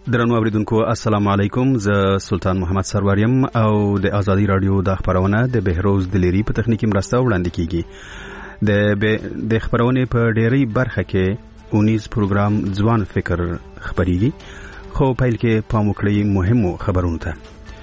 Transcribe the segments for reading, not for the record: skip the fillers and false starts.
درنو اوریدونکو السلام علیکم، زه سلطان محمد سروریم او د آزادی رادیو د خبرونه د بهروز دلیری په تخنیکی مرسته وړاندې کیږي. د خبرونه په ډیری برخه کې 19 پروګرام ځوان فکر خبريږي، خو پیل کې پام وکړئ مهمو خبرونو ته.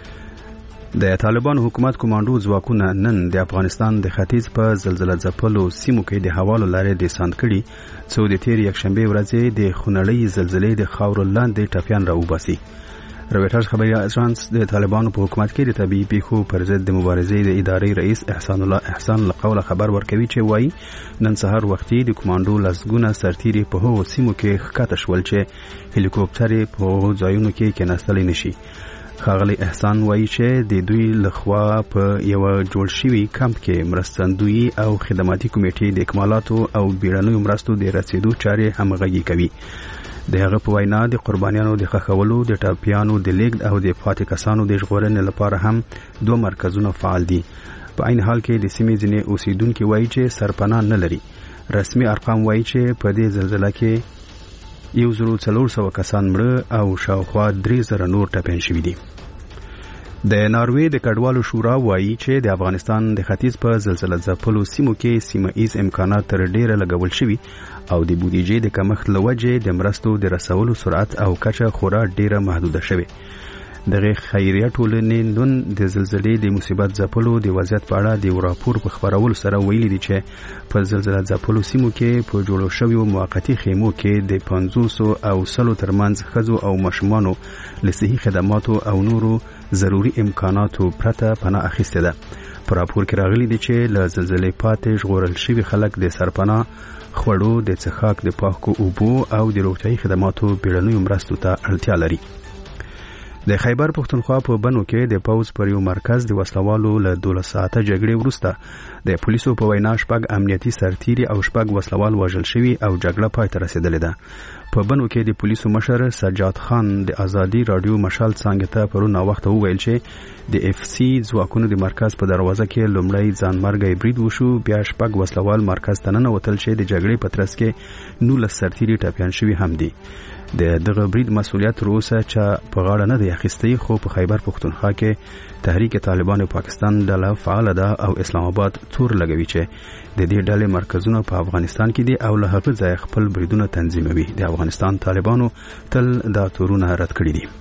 د طالبان حکومت کمانډو ځواکونه نن د افغانستان د ختیځ په زلزلہ ځپلو سیمو کې د حوالو لارې دیساند کړي، څو د تیر یکشنبه ورځې د خونړۍ زلزلې د خاورو لاندې ټپيان راوباسي. رويټرز خبري اژانس د طالبانو په حکومت کې د طبيعي پیښو پر ضد د مبارزې د ادارې رئیس احسان الله احسان لقوله خبر ورکوي چې وایي نن سهار وختي د کمانډو لسګونه سرتيري په هغو سیمو کې ښکته شول چې هلیکوپټر په هغو ځایونو کې کېناستلی نشي. خاغلی احسان وایي چې د دوی لخوا په یو جوړ شوی کمپ کې مرستندوی او خدماتي کمیټې د اکمالاتو او بیړنیو مرستو د رسیدو چارې همغږي کوي. د هغه په وینا د قربانیانو د خښولو، د ټاپیانو د لیږد او د پاتې کسانو د ژغورنې لپاره هم 2 مرکزونه فعال دي. په عین حال کې د سیمې ځینې اوسیدونکو وایي چې سرپناه نه لري. رسمي ارقام وایي چې په دې زلزلہ کې 1400 کسان مړه او شاوخوا 3000 نور ټپيان شوي دي. د ناروې د کډوالو شورا وایي چې د افغانستان د ختیځ په زلزلہ ځپلو سیمو کې سیمه‌ایز امکانات تر ډیره لګول شوي او د بودیجې د کمښت له وجې د مرستو د رسولو سرعت او کچه خورا ډیره محدوده شوه. دغه خیریه ټولنې نن د زلزلې د مصیبت ځپلو د وضعیت په اړه د راپور په خبرولو سره ویلي دي چې په زلزلہ ځپلو سیمو کې په جوړو شویو موقتی خیمو کې د 500 او 100 ترمنځ ښځو او ماشومانو له صحي خدماتو او نورو ضروري امکاناتو پرته پناه اخیسته ده. په راپور کې راغلي دي چې له زلزلې پاتې ژغورل شوي خلک د سرپناه، خوړو، د څښاک د پاکو اوبو او د روغتیايي خدماتو بیړنیو مرستو ته اړتیا لري. د خیبر پښتونخوا په بنو کې د پوز پر یو مرکز د وسلوالو له 12 ساعته جګړې وروسته د پولیسو په وینا شپږ امنیتي سرتیري او شپږ وسلوال وژل شوي او جګړه پای ته رسیدلې ده. په بنو کې د پولیسو مشر سجاد خان د آزادی رادیو مشال څنګه ته پرونه وخت وویل چې د اف سی ځواکونو د مرکز په دروازه کې لومړی ځانمرګي برید وشو، بیا شپږ وسلوال مرکز ته ننوتل چې د جګړې په ترڅ کې 19 سرتیري ټپيان شوي هم دي. د دغه برید مسؤلیت روسه چې په غاړه نه دی اخیستی، خو په خیبر پښتونخوا کې تحریک طالبان پاکستان ډله فعال ده او اسلام آباد تور لګوي چې د دې ډلې مرکزونه په افغانستان کې دي او له هغه ځای خپل بریدونه تنظیموي. د افغانستان طالبانو تل دا تورونه رد کړی دي.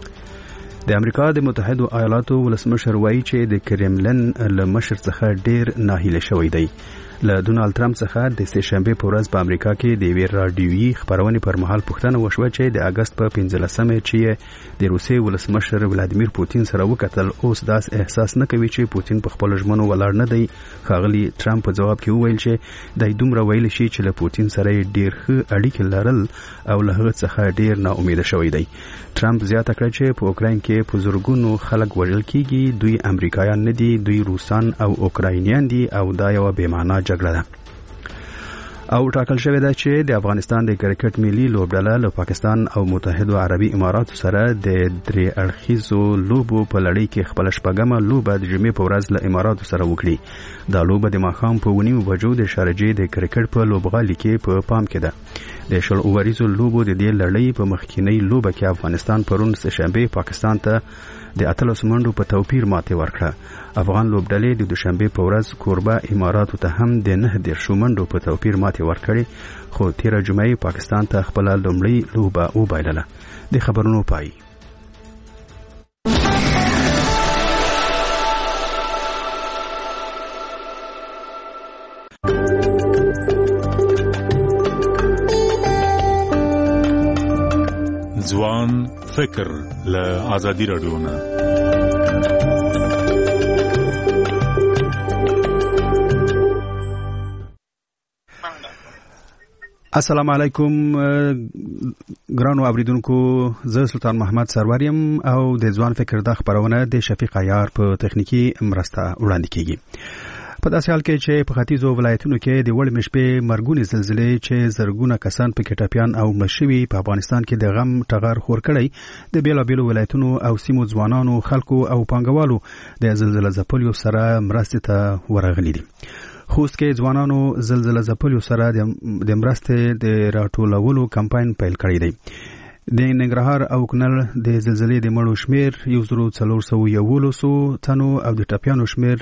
د امریکا د متحده ایالاتو ولسمشر وایي چې د کرملن له مشر څخه ډیر ناهیله شوی دی. له ډونالد ټرمپ څخه د سه شنبه په ورځ په امریکا کې د ویر رادیویي خبرونه پر مهال پوښتنه وشوه چې د اگست په 15مه چې د روسي ولسمشر ولادیمیر پوتین سره وکتل، اوس داس احساس نه کوي چې پوتین په خپل ژمنو ولاړ نه دی. خاغلی ټرمپ په جواب کې وویل چې دای دومره ویل شي چې له پوتین سره ډیر ښه اړیکې لرل او له هغه څخه ډیر نا امید شوی دی. ټرمپ زیاته کړ چې په اوکراین کې په زورګونو خلک وژل کیږي، دوی امریکایان نه دي، دوی روسان او اوکراینیان دي او دا یو بې معنا جګړه ده. او ټاکل شوی دی چې د افغانستان د کرکټ ملي لوبډله له پاکستان او متحده عربي اماراتو سره د درې اړخیزو لوبو په لړۍ کې خپل شپږمه لوبه د جمعې په ورځ له اماراتو سره وکړي. دا لوبه د ماښام په 9 بجو د شارجې د کرکټ په لوبغالي کې په پام کې ده. د شل اوریزو لوبو د دې لړۍ په مخکینی لوبه کې افغانستان پرون سه شنبه پاکستان ته د 18 منډو په توپیر ماته ورکړه. افغان لوبډلې د دوشنبه په ورځ کوربه اماراتو ته هم د 9 منډو په توپیر ماته ورکړي، خو تیر جمعې پاکستان ته خپل لومړی لوبه وبایلله. د خبرونو پای. ځوان فکر له آزادی رادیو نه. السلام علیکم ګرانو اوریدونکو، زه سلطان محمد سروریم او د ځوان فکر د خبرونه د شفیق عیار په تخنیکی مرسته وړاندې کیږي. په داسې حال کې چې په ختیځو ولایتونو کې د وړ مشپې مرګونی زلزلې چې زرګونه کسان په کټاپیان او مشوي په افغانستان کې د غم ټغر خور کړی، د بیلابیلو ولایتونو او سیمو ځوانانو، خلکو او پانګوالو د زلزلې ځپلو سره مرستې ته ورغلي دي. خوست کې ځوانانو زلزلې ځپلو سره د مرستې د راټولولو کمپاین پیل کړی دی. د ننګرهار او کونړ د زلزلې د مړو شمیر 1411 تنو او د ټپیانو شمیر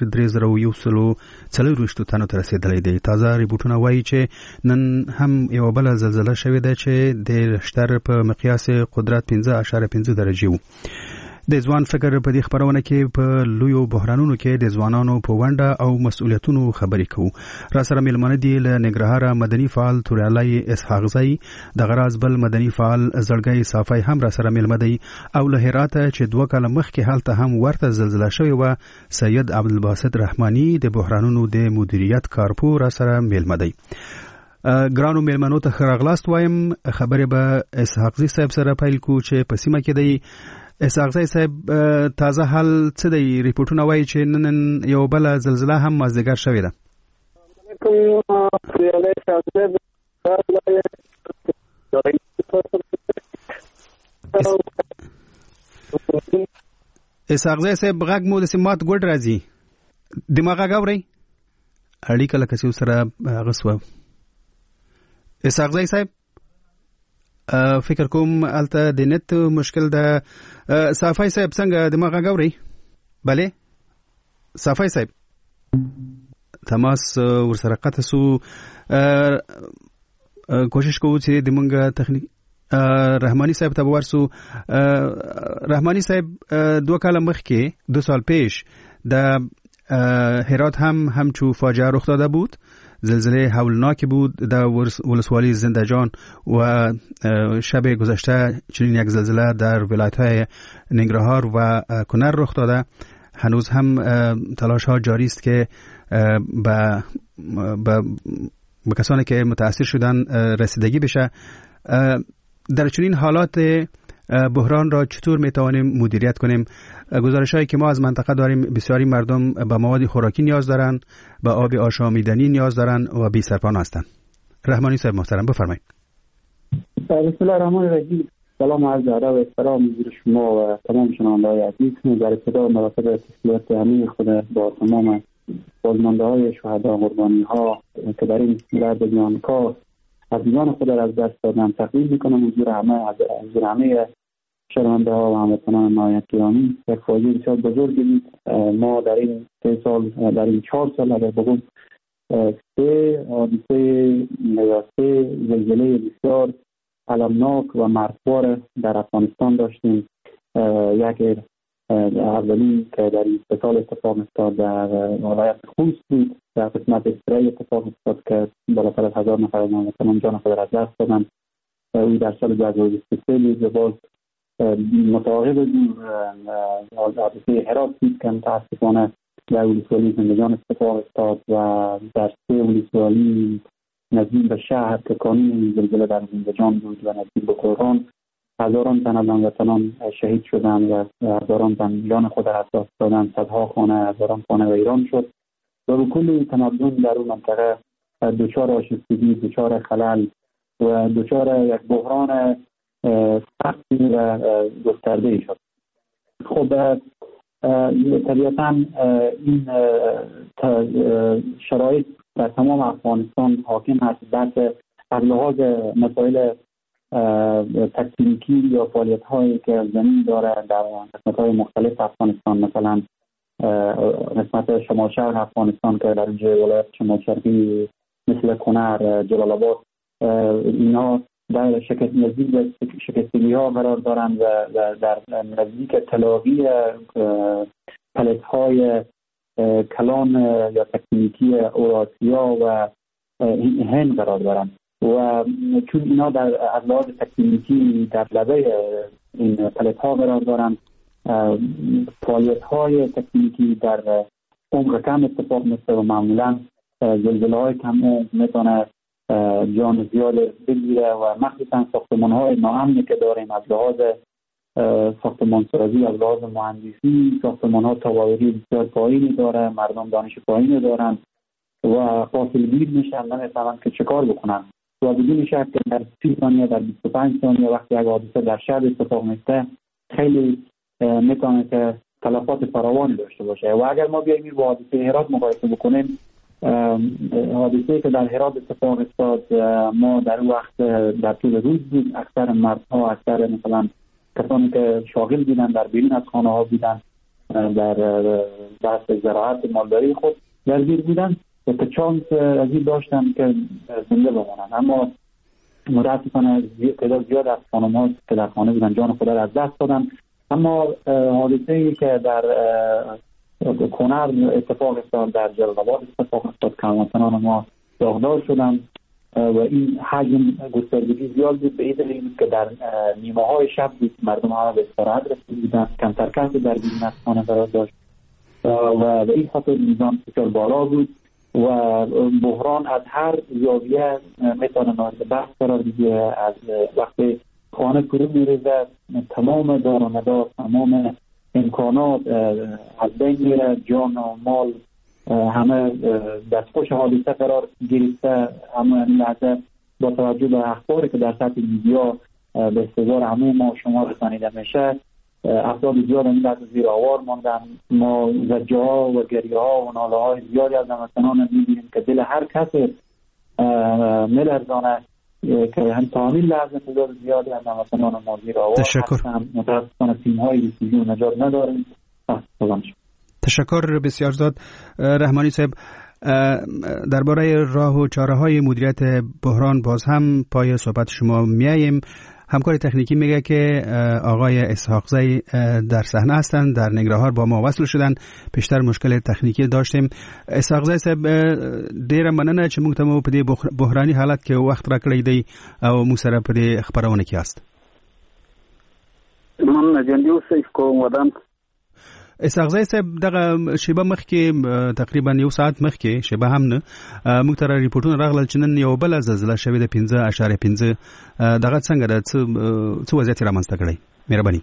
3140 تنو ته رسیدلی دی. تازه ریپورتونه وایي چې نن هم یو بل زلزلہ شوې ده چې د رشتر په مقیاس قدرت 5.5 درجه وو. د ځوان فکر په دې خبرونه کې په لویو بحرانونو کې د ځوانانو په ونډه او مسؤلیتونو خبرې کوو. را سره ملمنه دي له ننګرهار مدني فعال توریالای اسحاق زئی، د غراز بل مدني فعال زړګي صافی هم را سره ملمنه دي، او له هرات چې 2 کال مخکې حالت هم ورته زلزلہ شوې و سید عبدالباسط رحمانی د بحرانونو د مدیریت کارپو را سره ملمنه دي. ګرانو ملمنو ته خراغلاست وایم. خبره به اسحاق زئی صاحب سره پیل کو چې په سیمه کې دی. اسحاق زئی صاحب تازه حال څه دی؟ ریپورتونه وایي چې نن یو بل زلزلہ هم مازدیګر شوې ده. اسحاق زئی صاحب غږ مو د سمات ګډ راځي، دماغ غاوري اړیکه لکه چې سره غسوه. اسحاق زئی صاحب فکر کوم الته د نت مشکل ده. صافی صاحب څنګه دماغ غاوري؟ بله صافی صاحب تماس ورسره قطع سو. کوشش کوو چې د مونږ تخنیک رحمانی صاحب ته ورسو. رحمانی صاحب 2 کال مخکې 2 سال پیش د هرات هم چو فاجعه رخ داده بود. زلزله هولناکی بود در ولسوالی زندجان و شب گذشته چنین یک زلزله در ولایت‌های ننگرهار و کنر رخ داده. هنوز هم تلاش ها جاری است که به کسانی که متاثر شدن رسیدگی بشه. در چنین حالات بحران را چطور میتوانیم مدیریت کنیم؟ گزارش هایی که ما از منطقه داریم بسیاری مردم به مواد خوراکی نیاز دارن، به آب آشامیدنی نیاز دارن و بی سرپناه هستند. رحمانی صاحب محترم بفرمایید. بسم الله الرحمن الرحیم. سلام عرض ادب و احترام حضور شما و تمام شنونده‌های عزیز. در ابتدا مراتب تسلیت عمیق خود با تمام بازمانده‌های شهدا و قربانی‌ها که در این درد جانکاه عزیزان خود را از دست دادن تقدیم می‌کنم حضور همه شنونده‌ها و هموطنان نهایت گرامی. یک فاجعه بسیار بزرگی بود. ما در این 4 سال اگر بگم 3 حادثه یا 3 زلزله بسیار المناک و مرگبار در افغانستان داشتیم. یک اولی که در اسپیتال اتفاق افتاد در ولایت خوست بود، در قسمت استرای اتفاق افتاد که بالاتر از 1000 نفر از هموطنان جان خود را از دست دادند. او در سال 2023 بود. باز متعاقب حادثه هرات بود که متاسفانه در ولسوالی زندجان اتفاق افتاد و در 3 ولسوالی نزدیک به شهر که کانون زلزله در زندجان بود و نزدیک به قرآن هزاران تن از هموطنان شهید شدند و هزاران تن جان خود را از دست دادند. صدها خانه، هزاران خانه ویران شد و به کل تمدن در اون منطقه دچار آشفتگی، دچار خلل و دچار یک بحران سختی و گسترده شد. خب طبیعتاً این شرایط در تمام افغانستان حاکم هست. بحث از لحاظ مسائل تکتونیکی یا فعالیت هایی که زمین داره در قسمت های مختلف افغانستان، مثلا قسمت شمال شرق افغانستان که در اینجا ولایت شمال شرقی مثل کنر، جلال آباد، اینا در نزدیک به شکستگی ها قرار دارند و در نزدیک تلاقی پلت های کلان یا تکتونیکی اوراسیا و هند قرار دارند و چون اینا در از لحاظ تکتونیکی در لبه این پلت ها قرار دارند، فعالیت های تکتونیکی در عمق کم اتفاق میفته و معمولا زلزله های کم عمق میتونه جان زیاد بگیره و مخصوصا ساختمان های ناامنی که داریم از لحاظ ساختمان سازی، از لحاظ مهندسی، ساختمان ها تواوری بسیار پایینی داره، مردم دانش پایینی دارن و غافلگیر میشن، نمیفهمن که چه کار بکنن و بدون شک که در 30 ثانیه در 25 ثانیه وقتی یک حادثه در شهر اتفاق میفته خیلی میتونه که تلفات فراوانی داشته باشه. و اگر ما بیایم با حادثه هرات مقایسه بکنیم، حادثه که در هرات اتفاق افتاد، ما در وقت در طول روز بود، اکثر مردها، اکثر مثلا کسانی که شاغل بودن در بیرون از خانه ها بودن، در بحث زراعت مالداری خود درگیر بودن و به چانس عزیز داشتن که زنده بمانند. اما متاسفانه تعداد زیاد از خانم‌ها که در خانه بودن جان خود را از دست دادن. اما حادثه‌ای که در کنر اتفاق افتاد، در جلال آباد اتفاق افتاد، کاروانسران ما داغدار شدن و این حجم گستردگی زیاد بود، به این دلیل که در نیمه های شب بود، مردم ها به استراحت رسیده بودن، کمتر کسی در بیرون از خانه قرار داشت و به این خاطر میزان بسیار بالا بود و بحران از هر زاویه میتونه مورد بحث قرار بگیره. از وقتی خانه فرو میریزه، تمام دار و مدار، تمام امکانات از بین میره، جان و مال همه دستخوش حادثه قرار گرفته. اما این لحظه با توجه به اخباری که در سطح میدیا به استظهار همه ما شما رسانیده میشه، افراد زیاد این لحظه زیر آوار ماندن. ما زجه ها و گریه ها و ناله های زیادی از هموطنان میبینیم که دل هر کسی میلرزانه که هم تا همین لحظه تعداد زیادی از هموطنان ما زیر آوار هستن. متاسفانه تیم های ریسیجی و نجات نداریم. تشکر بسیار زیاد رحمانی صاحب. درباره راه و چاره های مدیریت بحران باز هم پای صحبت شما میاییم. همکار تکنیکی میگه که آقای اسحاقزی در صحنه هستند، در ننگرهار با ما وصل شدن. پیشتر مشکل تکنیکی داشتیم. اسحاقزی صاحب ډیره مننه چې موږ ته مو په دې بحراني حالت کې وخت راکړی دی او موږ سره په دې خبرونه کې یاست. مننه جنبي اوسئ کوم ودان. اسحاقزی صاحب دغه شیبه مخکې تقریبا یو ساعت مخکې شیبه هم نه موږ ته ریپورتونه راغلل چې نن یو بل زلزله شوې ده 5.5 دغه څنګه ده څه وضعیت رامنځته کړی؟ مهرباني.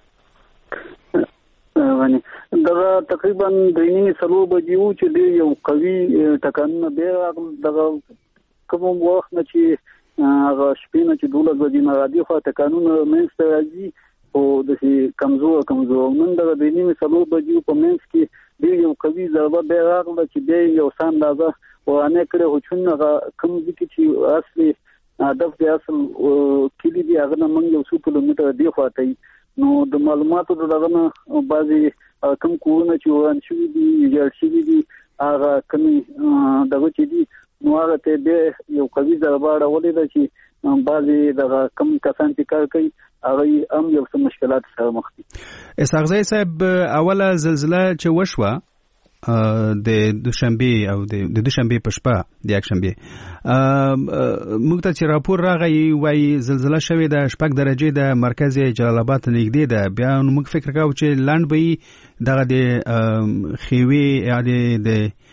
دغه تقریبا 3:30 بجې و چې ډېر یو قوي ټکانونه بیا راغلل. دغه کوم وخت نه چې هغه شپې نه چې 12 بجې نه راځي خو ټکانونه منځته راځي او د کمزور نن دغه 3:30 بجې په منځ کې ډېر یو قوي ضربه بیا راغله چې بیا یو څه اندازه ورانه کړې خو چې هغه کوم ځکه چې اصلي هدف دی اصل کلی دی هغه موږ یو څو کیلومتره دی خواته نو د معلوماتو دغه نه بعضي کوم کورونه چې وران شوي دي جوړ شوي دي هغه کومي دغه چې دي نو هغه ته به یو قوي ضربه راولې ده چې بعضي دغه کم کسان چې کار کوي هغه هم یو څه مشکلات سره مخ دي. اسحاقزی صاحب اوله زلزله چې وشوه د دوشنبه او د دوشنبه په شپه د یکشنبه موږ ته چې راپور راغی وای زلزله شوې ده 6 درجه د مرکز جلال آباد نږدې ده. بیا موږ فکر کاوه چې لاند به دغه د خیوي یعنی د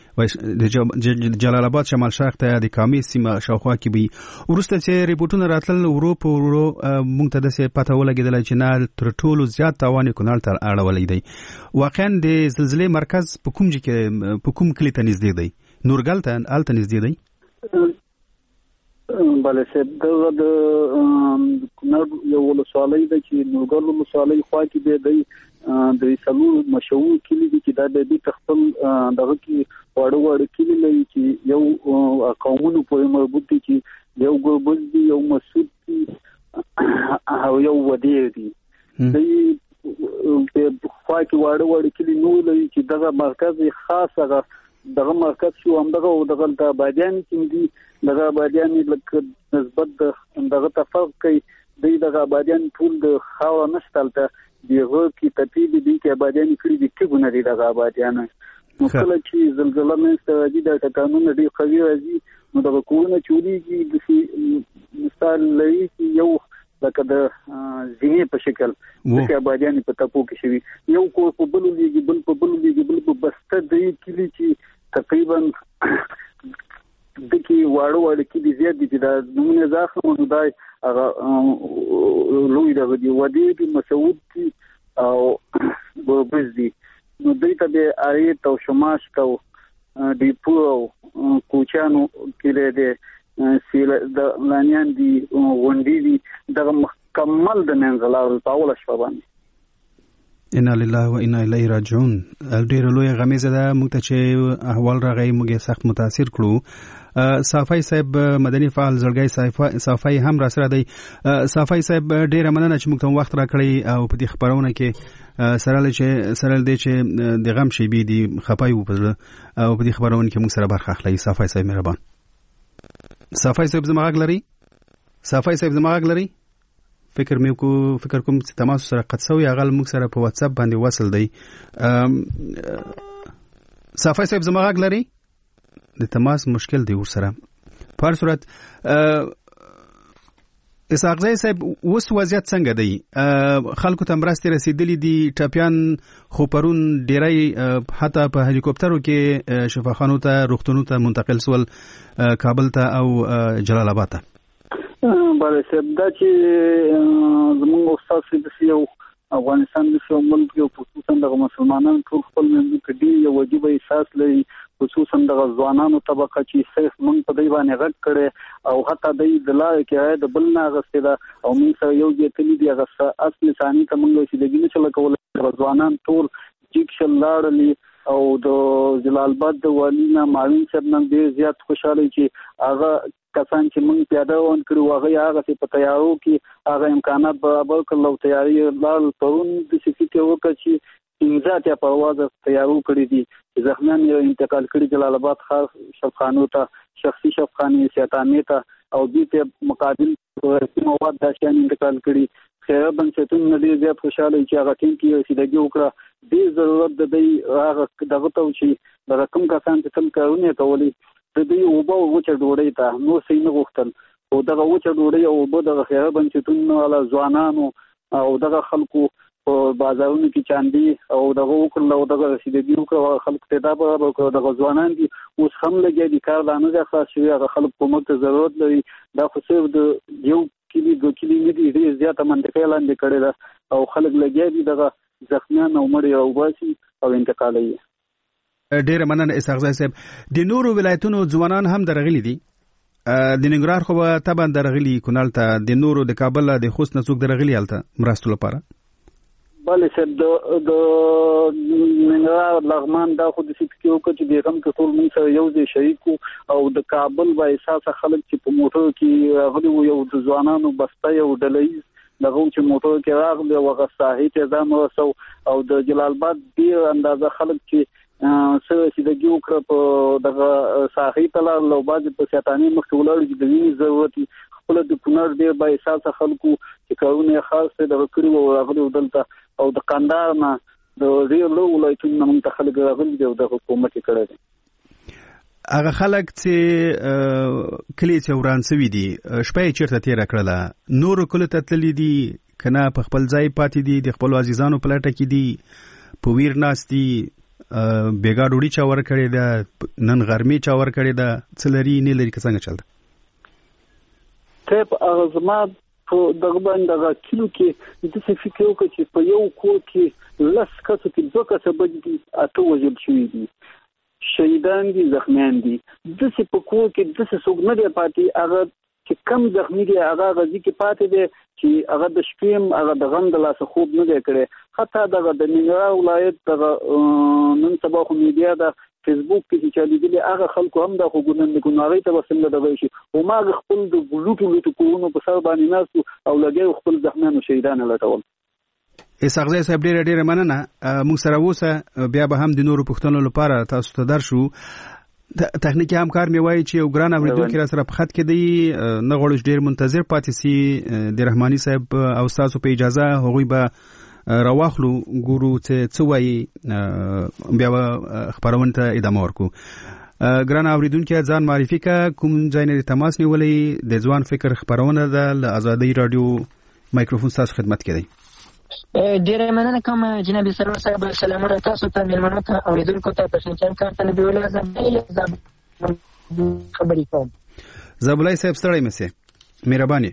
جلال آباد شمال شرق ته د کامې سیمه شاوخوا کې به ورسته چې ریپورتونه راتلل ورو موږ ته د پته ولګیدل چې نه تر ټولو زیات تاوان کونړ ته اړولې دی. واقعا د زلزلې مرکز په کوم ځای کې په کوم کلی ته نږدې دی؟ نورګل ته الته نږدې دی؟ بله صاحب دغه د کونړ یو ولسوالۍ ده چې نورګل ولسوالۍ خوا کې دی د سلو مشهور کلی دي چې دا د دې خپل دغه کې وړ کلی لري چې یو قومونو پورې مربوط دي چې یو ګوربز دي یو مسعود دي او یو ودیر دي. د خوا کې وړ کلی نو لري چې دغه مرکز خاص هغه دغه مرکز شو هم دغه د آبادیان کې دي. دغه آبادیان لکه نسبت دغه تفرق کوي دغه آبادیان ټول د خاور نشتلته دیغه کې تپیل دي کې آبادیان کړي دي کې ګونه دي دغه آبادیان نو کله چې زلزلہ منځته راځي د ټکانونو ډېر قوي راځي نو دغه کورونه چوریږي د مثال لري چې یو لکه د زینې په شکل د آبادیان په تپو کې شوی یو کور په بل لګي بل په بسته دی کلی چې تقریبا دکی واړو کې دي زیات دي دا نمونه ځاخه نو دای هغه لوی دغه دی ودی د مسعود دي او ګوربز دي نو دوی ته د آیت او شماش کو دی پورو کوچانو کې د سیل د لانیان دي وندي دي دغه مکمل د منځلار په اول شپه باندې انا لله و انا الیه راجعون. ډېر لوی غمیزه ده موږ ته چې احوال راغی، موږ سخت متاثر کړو. صافی صاحب مدني فعال زړګی صافی هم را سره دی. صافی صاحب ډېر مننه چې موږ ته وخت راکړی او په دې خبرونه کې سره دې چې د غم شي بي دي خپای و په او په دې خبرونه کې موږ سره برخه اخلي. صافی صاحب مهربان. صافی صاحب زما غږ لري؟ فکر کوم چې تماس سره قد سوی هغه موږ سره په واتس اپ باندې وصل دی. صافی صاحب زما غږ لري؟ د تماس مشکل دی ورسره. په هر صورت اسحاقزی صاحب اوس وضعیت څنګه دی؟ خلکو ته مرستې رسیدلې دي؟ ټاپیان خو پرون ډیری حتی په هلیکوپټرو کې شفاخانو ته روغتونونو ته منتقل سول، کابل ته او جلال آباد ته. بله صاحب، دا چې زموږ استاد د یو افغانستان د یو ملک یو خصوصا د مسلمانانو ټول خپل منځ کې ډېر یو واجب احساس لري، خصوصا د ځوانانو طبقه چې صرف موږ په دې باندې غږ کړي او حتی د لارې کې د بل نه اخیستې ده او موږ سره یو ځای تللي دي. هغه اصل ثاني ته موږ رسېدګي نه شو کولی. ځوانان ټول جګ شل لاړلي او د جلال آباد د والي نه معاون صاحب نن ډېر زیات خوشحاله چې هغه کسان چې موږ پیاده روان کړو هغه په تیارو کې هغه امکانات برابر کړل او تیاری لاړ. پرون د فکر وکړ چې 15 پرواز تیارو کړی دي، زخمیان یې انتقال کړي جلال آباد خاص شفخانو ته، شخصي شفخانې سیاتانې ته او دې ته مقابل مواد داشتیان انتقال کړي. خیره بنسټونه ډېر زیات خوشاله چې هغه ټیم کې رسیدګي وکړه. ډېر ضرورت د دې هغه دغه ته چې د رقم کسان چې تل کارونه کولی د دې اوبه وچه ډوډۍ ته نو سې نه غوښتل او دغه وچه ډوډۍ او اوبه دغه خیره بنسټونه والا ځوانانو او دغه خلکو په بازارونو کې چاندي او دغه وکړل او دغه رسیدګي وکړه. خلک ته دا برابر کړو. دغه ځوانان دي اوس هم لګي دي، کار نه ځه خاص شوی. هغه خلک په موږ ته ضرورت لري. دا خو صرف د یو کلی دو کلی نه دي، ډېر زیاته منطقه لاندې کړې ده او خلک لګي دي دغه زخمیان او مړي او باسي او انتقالوي. ډېر مننه اسحاقزی صاحب. د نورو ولایتونو ځوانان هم درغلي دي؟ د ننګرهار خو به طبعا درغلي کونړ ته، د نورو د کابل د خوست نه څوک درغلي هلته مرستو لپاره؟ بله صاحب، د ننګرهار لغمان دا خو د فکر وکړو چې د غم کې ټول موږ سره یو ځای شریک او د کابل با احساسه خلک چې په موټر کې راغلي وو، یو د ځوانانو بسته یو ډلهیز دغه چې موټر کې راغلي او هغه ساحې ته ځان ورسو او د جلال آباد ډېر اندازه خلک چې سره رسیدګي وکړه په دغه ساحې ته لاړل او بعضې په سیاتانې مخکې ولاړو چې د وینې ضرورت وي. خپله د کونړ ډېر با احساسه خلکو چې کارونه یې خاص دغه کړي وو راغلي وو دلته او د کندهار نه د ډېر لوی ولایتونو نه موږ ته خلک راغلي دي او د حکومت یې کړی دی. هغه خلک چې کلی چې وران سوي دي شپه یې چېرته تېره کړله؟ نورو کلیو ته تللي دي که نه په خپل ځای پاتې دي، د خپلو عزیزانو په لټه کې دي، په ویر ناست دي، بیګا ډوډۍ چا ورکړې ده، نن غرمې چا ورکړې ده، څه لري نه لري که څنګه چل ده؟ طيب هغه زما په دغه باندې دغه کلو کې داسې فکر وکړ چې په یو کور کې 10 کسو کې 2 کسه بچ دي، 8 وژل شوي دي، شهیدان دي، زخمیان دي. داسې په کور کې داسې څوک نه دی پاتې هغه چې کم زخمی دی هغه غزي کې پاتې دی چې هغه د شپې هغه د غم د لاسه خوب نه دی کړی. حتی دغه د ننګرهار ولایت دغه نن سبا خو میډیا د فیسبوک کې چې چلیدلي هغه خلکو هم د ګناهګارۍ ته وسیله دغه شي او ما خپل د ګلوټو کورونو په سر باندې ناستو او لګي خپل زخمیانو شهیدان لټول. اسحاقزی صاحب ډېر مننه. موږ سره اوسه بیا به هم د نورو پښتنو لپاره تاسو ته درشو. تخنیکی همکار می وایي چې یو ګران اوریدونکو را سره په خط کې دی، نه غواړو ډېر منتظر پاتې سي. د رحماني صاحب او تاسو په اجازه هغوی به راواخلو ګورو څه وایي، بیا خبرونه ته ادامه ورکو. ګران اوریدونکو ځان معرفي کا، کوم ځای نه تماس نیولې؟ د ځوان فکر خبرونه ده له آزادۍ رادیو مایکروفون تاسو خدمت کې دی. ډیره مننه کوم جناب سرور صاحب. سلامونه تاسو ته، میلمنو ته، اوریدونکو ته، پښتون کار ته نبی الله زم خبرې کوم. زبولای صاحب ستړی مې مهرباني.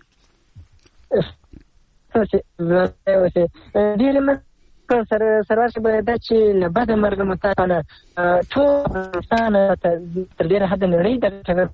ډیره مننه سرور صاحب. دا چې له بعد مرګ متانه ټول افغانستان تر ډیره حد نړۍ د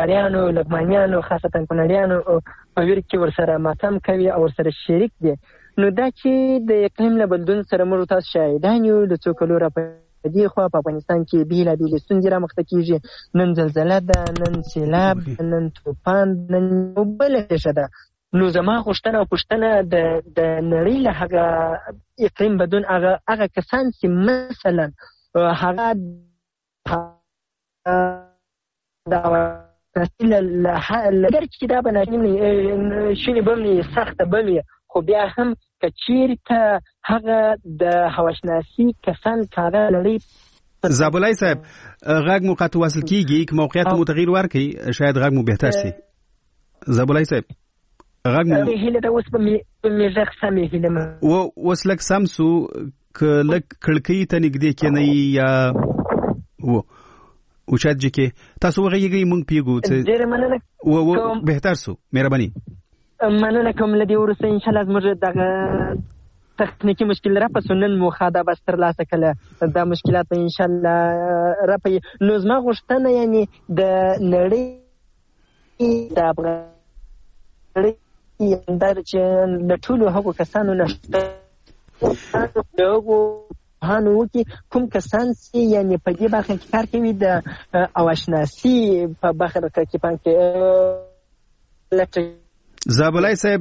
ګراریانو، لغمانیانو، خاصتا کونړیانو په ویر کې ورسره ماتم کوي او ورسره شریک دي. نو دا چې د اقلیم له بدلون سره موږ تاسو شاهدان یو د څو کلو په دې خوا په افغانستان کې بېلابېلې ستونزې رامخته کېږي. نن زلزله ده، نن سیلاب، نن طوفان، نن بله پېښه ده. نو زما غوښتنه او پوښتنه د نړۍ له هغه اقلیم بدلون هغه کسان چې مثلا هغه اگر چې دا به شونې بمې سخته بمې، خو بیا هم که چېرته هغه د هواشناسي کسان کاغه لړۍ. زابلای صاحب غږ مو قطع وصل کیږي که موقعیت مو تغییر ورکړي شاید غږ مو بهتر شي. زابلای صاحب غږ مو هیله ده اوس به مې غږ سمې هیله اوس لږ سم سو که لږ کړکۍ ته نږدې کېنئ یا او شاید چې تاسو وغږیږئ موږ پیږو ډېره مننه بهتر سو. مهرباني مننه کوم. له دې وروسته انشاءالله زموږ دغه تخنیکي مشکل رافه نن مو خادا بس ترلاسه کړله دا مشکلات به انشاءالله رافه. نو زما غوښتنه یعنې د نړۍ د افغانستان دا چې له ټولو هغو کسانو نه د هغو پوهانو کې کوم کسان چې یعنې په دې برخه کې کار کوي د هواشناسي په برخه کې پام کې زابلای صاحب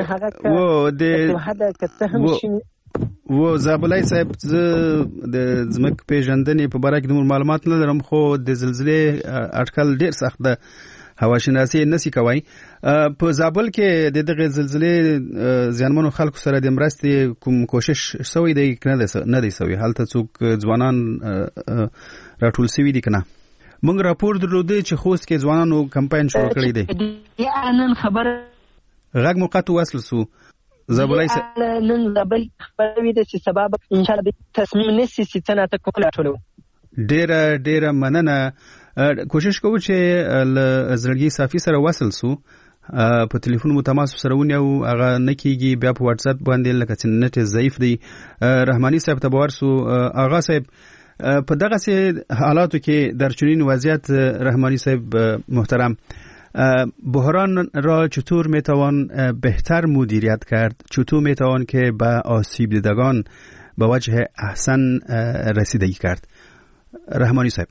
زابلای صاحب د ځمکې پیژندنې په باره کې د معلومات نه لرم، خو د زلزلې اټکل ډېر سخت ده، هواشناسي نسی کوي. په زابل کې د دغه زلزلې زیانمنو خلکو سره د مرستې کوم کوشش شوی دی که نه دی شوی؟ هلته څوک ځوانان راټول شوي دي که نه؟ موږ راپور درلوده چې خوست کې ځوانانو کمپاین شروع کړی دی. نن خبر غږ مو قطع وصل سو. زابلای نن زابل خبره وي چې سبا ان شاء الله تصمیم نیسي چې څنګه ته کوله ټولو. ډېره مننه. کوشش کوو چې له زړګي صافي سره وصل سو، په ټلیفون مو تماس سره ونیو، هغه نه کېږي، بیا په واتس اپ باندې لکه چې نت ضعیف دی. رحماني صاحب ته به ورسو. آغا صاحب په دغسې حالاتو کې در چنین وضعیت رحمانی صاحب محترم بحران را چطور میتوان بهتر مدیریت کرد؟ چطور میتوان که به آسیب دیدگان به وجه احسن رسیدگی کرد؟ رحمانی صاحب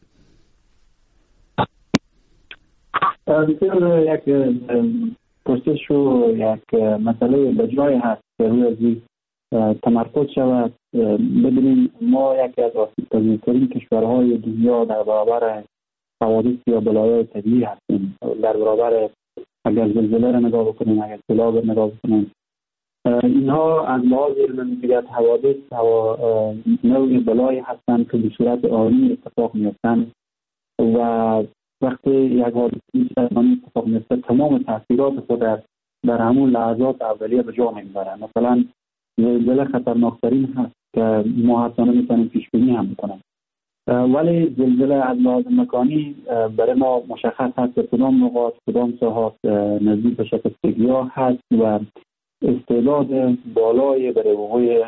بسیار یک پرسش و یک مسئله بجای هست که روی ازی تمرکز شود. ببینیم ما یکی از آسیب‌پذیرترین کشورهای دنیا در برابر حوادث یا بلایای طبیعی هستیم. در برابر اگر زلزله را نگاه بکنیم، اگر سیلاب را نگاه بکنیم، اینها از لحاظ مدیریت حوادث نوع بلایی هستند که به صورت آنی اتفاق می‌افتند و وقتی یک حادثه اتفاق می‌افته تمام تاثیرات خود در همون لحظات اولیه به جا می‌برند. مثلا زلزله خطرناکترین هست که ما حتی نمی‌تونیم پیش بینی هم بکنیم، ولی زلزله از لحاظ مکانی برای ما مشخص هست که کدام نقاط کدام ساحات نزدیک به شکستگی ها هست و استعداد بالای برای وقوع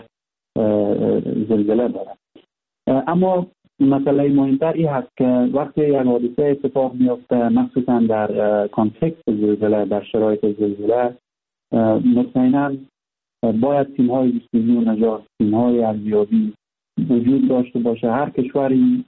زلزله دارد. اما مسئله مهمتر این هست که وقتی یک حادثه اتفاق میفته، مخصوصا در کانتکست زلزله، در شرایط زلزله، مطمئنا باید تیم‌های جستجو و نجات، تیم‌های ارزیابی وجود داشته باشه. هر کشوری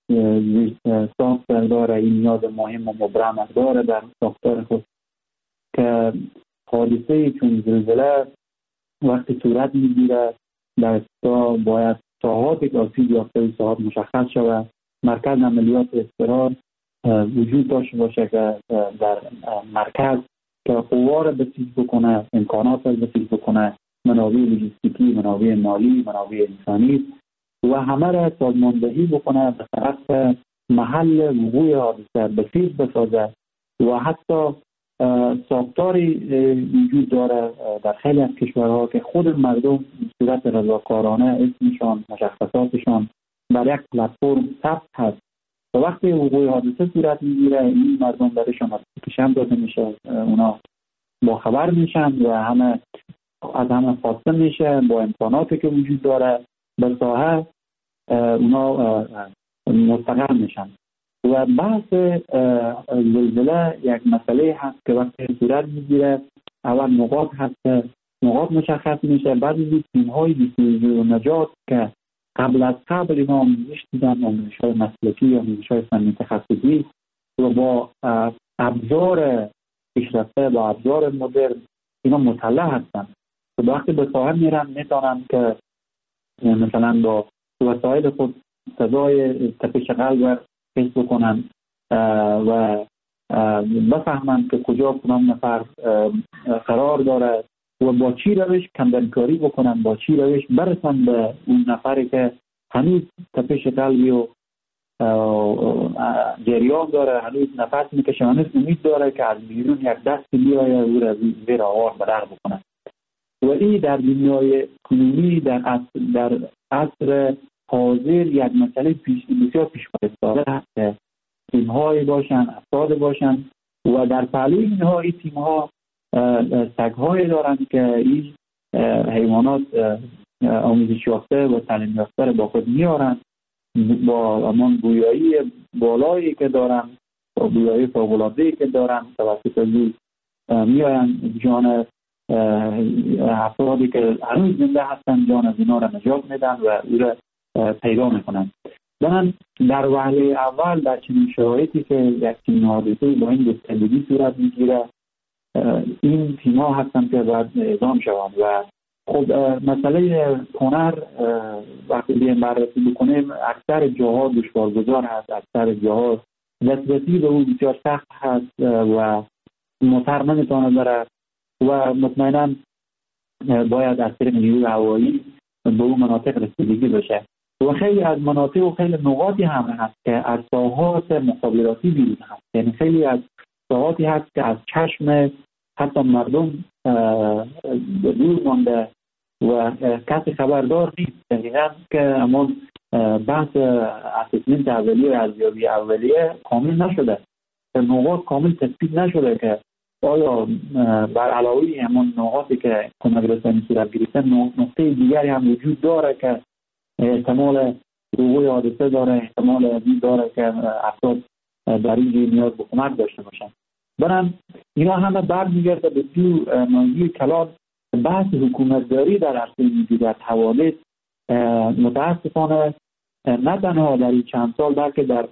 ساختار داره، این نیاز مهم و مبرم داره در ساختار خود که حادثه چون زلزله وقتی صورت میگیره در استا باید ساحاتی که آسیب یافته ساحات مشخص شود، مرکز عملیات اضطرار وجود داشته باشه که در مرکز که قوا را بسیج بکنه، امکانات را بسیج بکنه، منابع لوجستیکی، منابع مالی، منابع انسانی و همه را سازماندهی بکنه به طرف محل وقوع حادثه بسیج بسازه. و حتی ساختاری وجود داره در خیلی از کشورها که خود مردم به صورت رضاکارانه اسمشان، مشخصاتشان بر یک پلتفرم ثبت هست و وقتی وقوع حادثه صورت میگیره این مردم برایشان نوتیفیکیشن داده میشه، اونا با خبر میشن و همه از همه خواسته میشه با امکاناتی که وجود داره به ساحه اونا مستقر میشن. و بحث زلزله یک مسئله هست که وقتی صورت میگیره اول نقاط هست که نقاط مشخص میشه. بعد از تیم‌های دیفیوز و نجات که قبل از قبل اینا آموزش دیدن، آموزش‌های مسلکی یا آموزش‌های فنی تخصصی و با ابزار پیشرفته با ابزار مدرن اینا مطلع هستن. و وقتی به ساحل میرن میتونن که مثلا با وسایل خود صدای تپش قلب حس بکنن و بفهمن که کجا کدام نفر قرار داره و با چی روش کندنکاری بکنن، با چی روش برسن به اون نفری که هنوز تپش قلبی و جریان داره، هنوز نفس میکشه، هنوز امید داره که از بیرون یک دست بیایه او را زیر آوار بدر بکنه. و این در دنیای کنونی در عصر حاضر یک مسئله بسیار پیش فرستاده هست که تیم‌هایی باشن، افراد باشن و در پهلوی اینها این تیم‌ها سگ‌هایی دارند که این حیوانات آموزش یافته و تعلیم یافته با خود میارن، با امان گویایی بالایی که دارن، با گویایی فوق‌العاده‌ای که دارن، توسط این میاین جان افرادی که هنوز زنده هستن جان از اینا را نجات میدن و او را پیدا میکنن. بنابراین در وهله اول در چنین شرایطی که یک تیم حادثه‌ای با این گستردگی صورت میگیره، این تیم‌ها هستن که باید اعزام شوند. و خب مسئله هنر وقتی بیایم بررسی بکنیم اکثر جاها دشوارگذار هست، اکثر جاها دسترسی به او بسیار سخت هست و مطر نمیتونه بره و مطمئنا باید از طریق نیروی هوایی به اون مناطق رسیدگی بشه. و خیلی از مناطق و خیلی نقاطی هم هست که از ساحات مخابراتی بیرون هست، یعنی خیلی از ساحاتی هست که از چشم حتی مردم دور مانده و کسی خبردار نیست. دقیقاً که همون بحث اسسمنت اولیه، ارزیابی اولیه کامل نشده، نقاط کامل تثبیت نشده که آیا بر علاوه همون نقاطی که کمک رسانی صورت گرفته نقطه دیگری هم وجود داره که احتمال وقوع حادثه داره، احتمال این داره که افراد در این نیاز به کمک داشته باشن. بنابراین اینا همه برمیگرده به موضوع کلان بحث حکومتداری در عرصه مدیریت حوادث. متاسفانه نه تنها در این چند سال بلکه در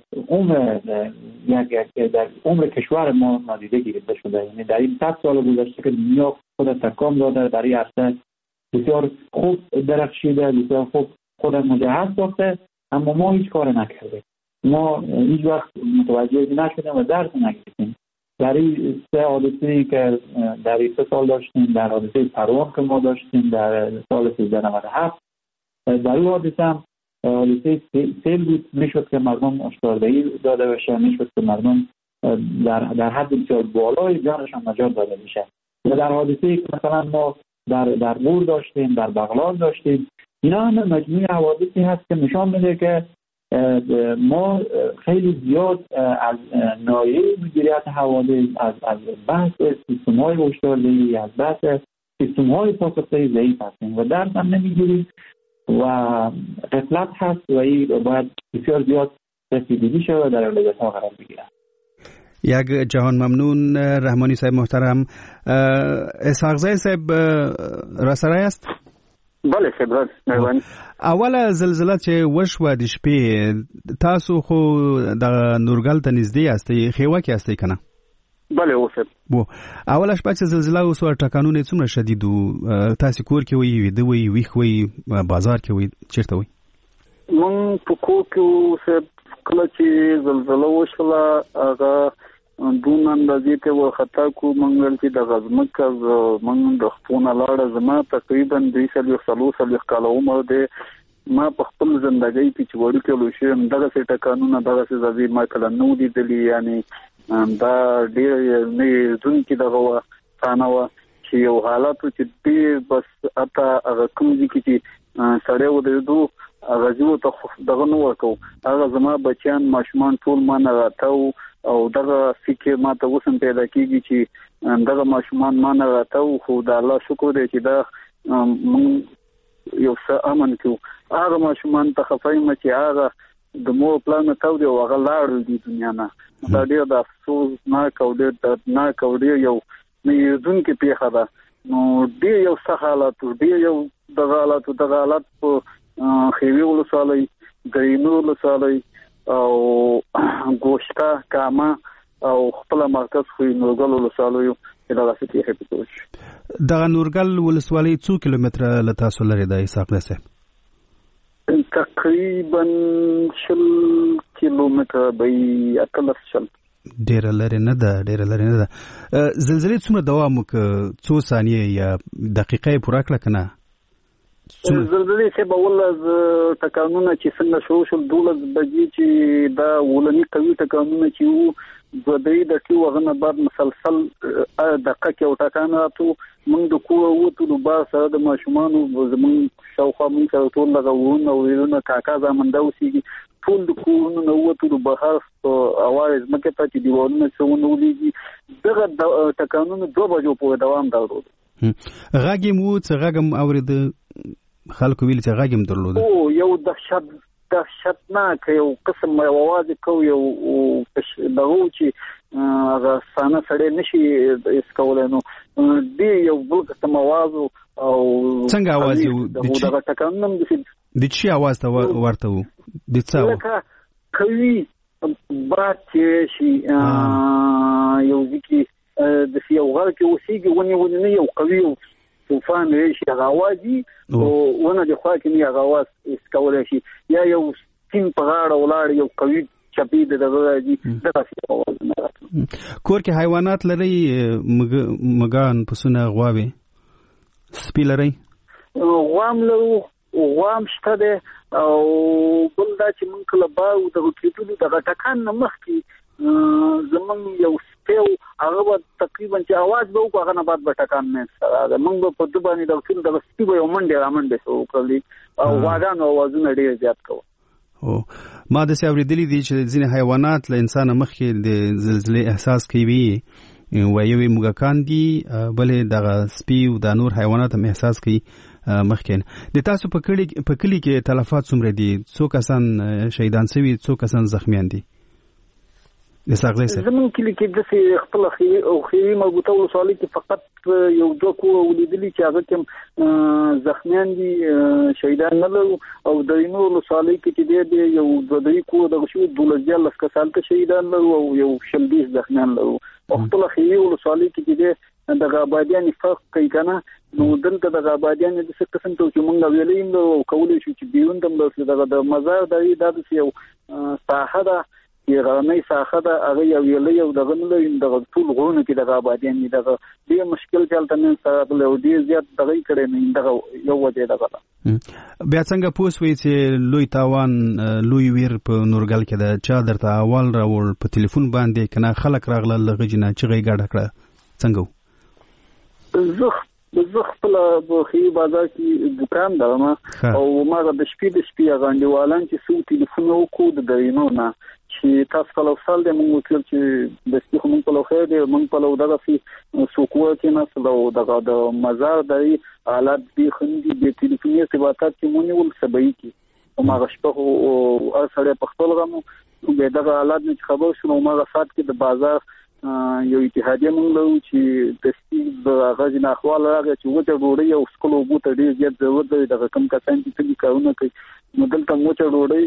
عمر کشور ما نادیده گرفته شده. یعنی در این 100 سال گذشته که دنیا خود تکان داده، در این عرصه بسیار خوب درخشیده، بسیار خوب خود مجهز ساخته، اما ما هیچ کار نکردیم. ما هیچ وقت متوجه نشدیم و درس نگرفتیم. در این 3 حادثه‌ای که در این 3 سال داشتیم، در حادثه پروان که ما داشتیم در سال 1397، در این حادثه هم حادثه سیل بود، میشد که مردم هشداردهی داده بشه، میشد که مردم در حد بسیار بالای جانشان نجات داده بشه. و در حادثه‌ای که مثلا ما در غور داشتیم، در بغلان داشتیم، اینا هم مجموعه حوادثی هست که نشان میده که ما خیلی زیاد از نایه مدیریت حوادث، از بحث سیستم‌های هشداردهی، از بحث سیستم‌های پاسخ‌دهی ضعیف هستیم و درس هم نمیگیریم و غفلت هست و این باید بسیار زیاد رسیدگی شود و در اولویت‌ها قرار بگیرد. یک جهان ممنون رحمانی صاحب محترم. اسحاق زی صاحب راسره است؟ بله خدمت مهرباني. اول زلزله چې وشوه د شپې تاسو خو د نورګل ته نږدې یاستئ، خیوه کې یاستئ کنه؟ بله اوسه. بو اول شپه چې زلزله وسوه ټکانونه څومره شدید وو؟ تاسو کور کې وی، ویده وی، ویښ وی، بازار کې وی، چیرته وی؟ من په کور کې اوسه. کله چې زلزله وشوه هغه دون اندازې ته ورخطا کو منګل چې د غزمکه من د خپونه لاړه زما تقریبا 240 کال عمر دی. ما په خپل ژوندۍ کې چې وړو کې لوشم دغه څه ټکانونه دغه څه ځای ما کله نو لیدلی، یعنی دا ډېر نه ځون کې دغه ثانوه چې یو حالت چې ډېر بس اته هغه کوم ځکه چې سړی ودرېدو هغه جو ته دغه نو ورکو. هغه زما بچیان ماشومان ټول ما نه راتاو او دغه فکر ما ته وسم پیدا کیږي چې دغه ماشومان ما نه راتاو، خو د الله شکر دی چې دا یو څه امن کیو. هغه ماشومان ته خفایم چې هغه د مور پلان ته دی او هغه لاړ دی دنیا نه. دا ډېر د افسوس نه کو ډېر دردناک او ډېر یو نه ځون کې پیښه ده نو ډیر یو څه حالات ډیر یو د حالات په خیوي ولسوالۍ ګرینو ولسوالۍ او ګوشتا کاما او خپل مرکز خو نورګل ولسوالۍ دغه څه کې هپیټوش دغه نورګل ولسوالۍ څو کیلومتره له تاسو لري د اسحاق صاحب؟ تقریبا 10 کیلومتره به اتلس ډیر لري نه ده زلزلې څومره دوام وکړ څو ثانیې یا دقیقې پوره کړه کنه؟ زلزلې څه به ول تکانونه چې څنګه شو 12 بجې چې دا ولني قوي تکانونه چې وو د ټیو غنه بعد مسلسل دقیقه کې او ټکان راتو موږ د کوه وته د با سره د ماشومان زمون شاوخوا موږ سره ټول لغوون او ویلونه کاکا زمنده وسیږي ټول د کوه نو وته د بهر اواز مکه ته چې دیوالونه څونه ولېږي دغه ټکانونه 2 بجو په دوام درلود. غاګم وو څه غاګم اورید خلکو ویل چې غاګم درلود او یو دهشتناک یو قسم आवाज کوي او دغه چې هغه سانه سړی نشي اس کولای نو دی یو بل قسم आवाज او څنګه आवाज یو دغه ټکانم د چی आवाज ته ورته وو د څه لکه کوي بات چې شي یو ځکه د یو غر کې اوسېږي ونی نه یو قوي طوفان شي هغه आवाजي او ونه د خوا کې نه هغه आवाज اس کولای شي یا یو سین په غاړه ولاړ یو قوي چپی د دغه دغه आवाज نه راځي. کور کې حیوانات لري مګان پسونه غواوي سپی لري؟ غوام شته ده او بل دا چې مونږ کله باو دغه کېدلو دغه ټکان نه مخکې زمون یو سپیو هغه تقریبا چې आवाज به وکړي هغه نه بعد به ټکان نه سره مونږ په دې باندې د ټول د سپیو یو منډه شو کړلی او واغان اوازونه ډیر زیات کوي. او ما د څه اوریدلې دي چې ځینې حیوانات له انسان مخکې د زلزلې احساس کوي و یوې موږکان دي بلې دغه سپی او د نور حیوانات هم احساس کوي مخکې. د تاسو په کلی کې تلفات څومره دي؟ څو کسان شهیدان شوي څو کسان زخمیان دي؟ د ساغلې سره زمون کلی کې د خپل خیری مربوطه ولسوالۍ کې فقط یو 2 کوه ولیدلي چې هغه کوم زخمیان دي شهیدان نه لرو او د نور ولسوالۍ کې چې د یو 2 کوه د شو 12 کسان ته شهیدان لرو او یو 20 زخمیان لرو او خپل خیری ولسوالۍ کې چې د غابادیان فرق کوي کنه نو دلته د غابادیان د څه قسم ته چې مونږ ویلې نو کولای شو چې بیرون د مزار د یو ساحه ده غرنۍ ساحه ده هغه یو ویلې او دغه نه د ټول غرونو کې د غابادیان دغه ډیر مشکل چلته نه سره له ډیر زیات دغه کړي نه دغه یو وجه دغه بیا څنګه پوسوي چې لوی تاوان لوی ویر په نورګل کې د چا درته اول راول په ټلیفون باندې کنه خلک راغله لغجنه چغې ګډه کړه څنګه زه خپل بخي بازار کې دکان درم او ما د شپې غانډیوالان چې سو ټلیفون وکړو د دینو نه چې تاسو په لوسال د مونږ وکړ چې د سپیخ مونږ په لوخه دی مونږ په لو دغه سي سوکو کې نه سلو دغه د مزار د حالات دی خندي د ټلیفوني ارتباطات چې مونږ ول سبای کی او ما غشپه او سره په خپل غمو دغه حالات نه خبر شنو ما غفات کې د بازار یو اتحادیه مونږ لرو چې د سپیخ د غږ نه احوال راغی چې وته ډوړی او سکول وبو ته ډیر زیات ضرورت دی دغه کم کسان چې څنګه کارونه کوي نو دلته موچ ډوړی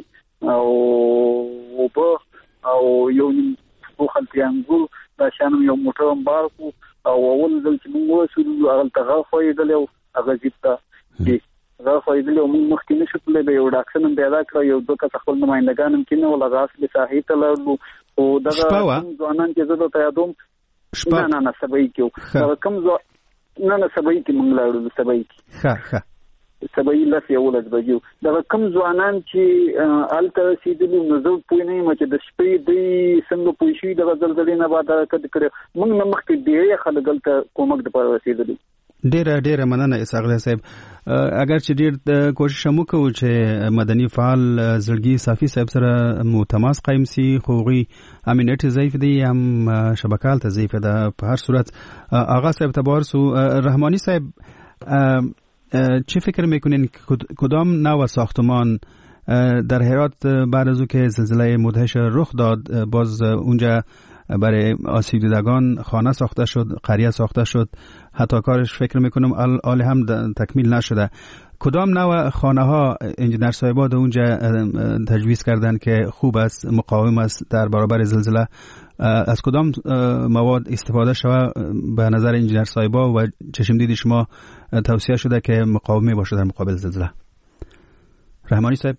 او په او یو خو خلتيانګو دا شانم یو موټر امبارکو او اول دل چې موږ وسو هغه تغافوي دل هغه جیتا چې غافوي دل موږ مخکې نشو تللی به یو ډاکټر پیدا کړ یو دوه کس خپل نمائندګان هم کینه ولا غاس به ساحې ته لاړو او دغه ځوانان چې زه ته یادوم نه سبای کېو دا کوم نه سبای کې موږ لاړو سبای کې سبای لاس یو ولد بجو دا کوم ځوانان چې الته سیدلو نزو پوی نه مچ د شپې دی څنګه پوي شي د زلزلې نه بعد کړه موږ نه مخکې ډېر خلک الته کومک د پاره رسیدلو. ډېر مننه اسحاق صاحب. اگر چې ډېر کوشش مو کوو چې مدني فعال زړګي صافي صاحب سره مو تماس قائم سي خوغي امنیت ضعیف دی هم شبکال ته ضعیف ده په هر صورت آقا صاحب تبارسو رحمانی صاحب چه فکر میکنین کدام نوع ساختمان در هرات بعد از او که زلزله مدهش رخ داد باز اونجا برای آسیب دیدگان خانه ساخته شد، قریه ساخته شد، حتی کارش فکر میکنم حال هم تکمیل نشده. کدام نوع خانه ها انجینر صاحبا در اونجا تجویز کردن که خوب است، مقاوم است در برابر زلزله؟ از کدام مواد استفاده شده به نظر انجینر صاحبا و چشم دید شما توصیه شده که مقاوم باشه در مقابل زلزله؟ رحمانی صاحب.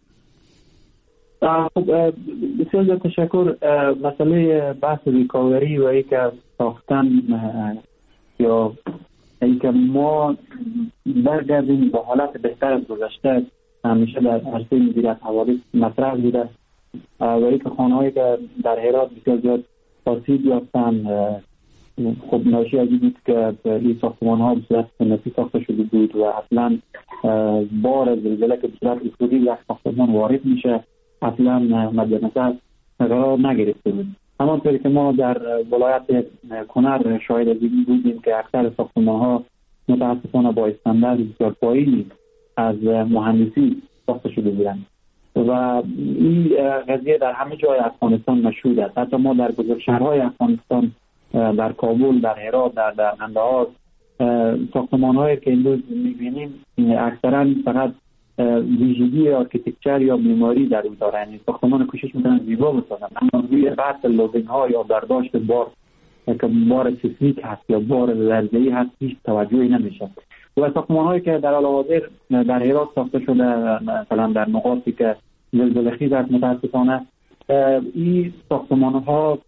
بسیار تشکر. مسئله بحث ریکاوری و یک ساختن یا اینکه ما برگردیم به حالت بهتر از گذشته همیشه در عرصه مدیریت حوادث مطرح بوده و اینکه خانه‌هایی که در هرات بسیار زیاد آسیب یافتن خب ناشی از این بود که این ساختمان‌ها به صورت سنتی ساخته شده بود و اصلا بار زلزله که به صورت افقی یک ساختمان وارد میشه اصلا مد نظر قرار نگرفته بود. همانطوری که ما در ولایت کنر شاهد از این بودیم که اکثر ساختمان‌ها متاسفانه با استاندارد بسیار پایینی از مهندسی ساخته شده بودند و این قضیه در همه جای افغانستان مشهود است. حتی ما در بزرگ شهرهای افغانستان، در کابل، در هرات، در قندهار، ساختمان‌هایی که امروز می‌بینیم اکثراً فقط ویژگی آرکیتکچر یا معماری در اون دارن. یعنی ساختمان کوشش می‌کنن زیبا بسازن اما روی بحث لازم‌ها یا برداشت بار که بار سیسمیک هست یا بار لرزه‌ای هست هیچ توجهی نمیشه. و ساختمان‌هایی که در حال حاضر در هرات ساخته شده مثلا در نقاطی که زلزله خیز است متاسفانه این ساختمان‌ها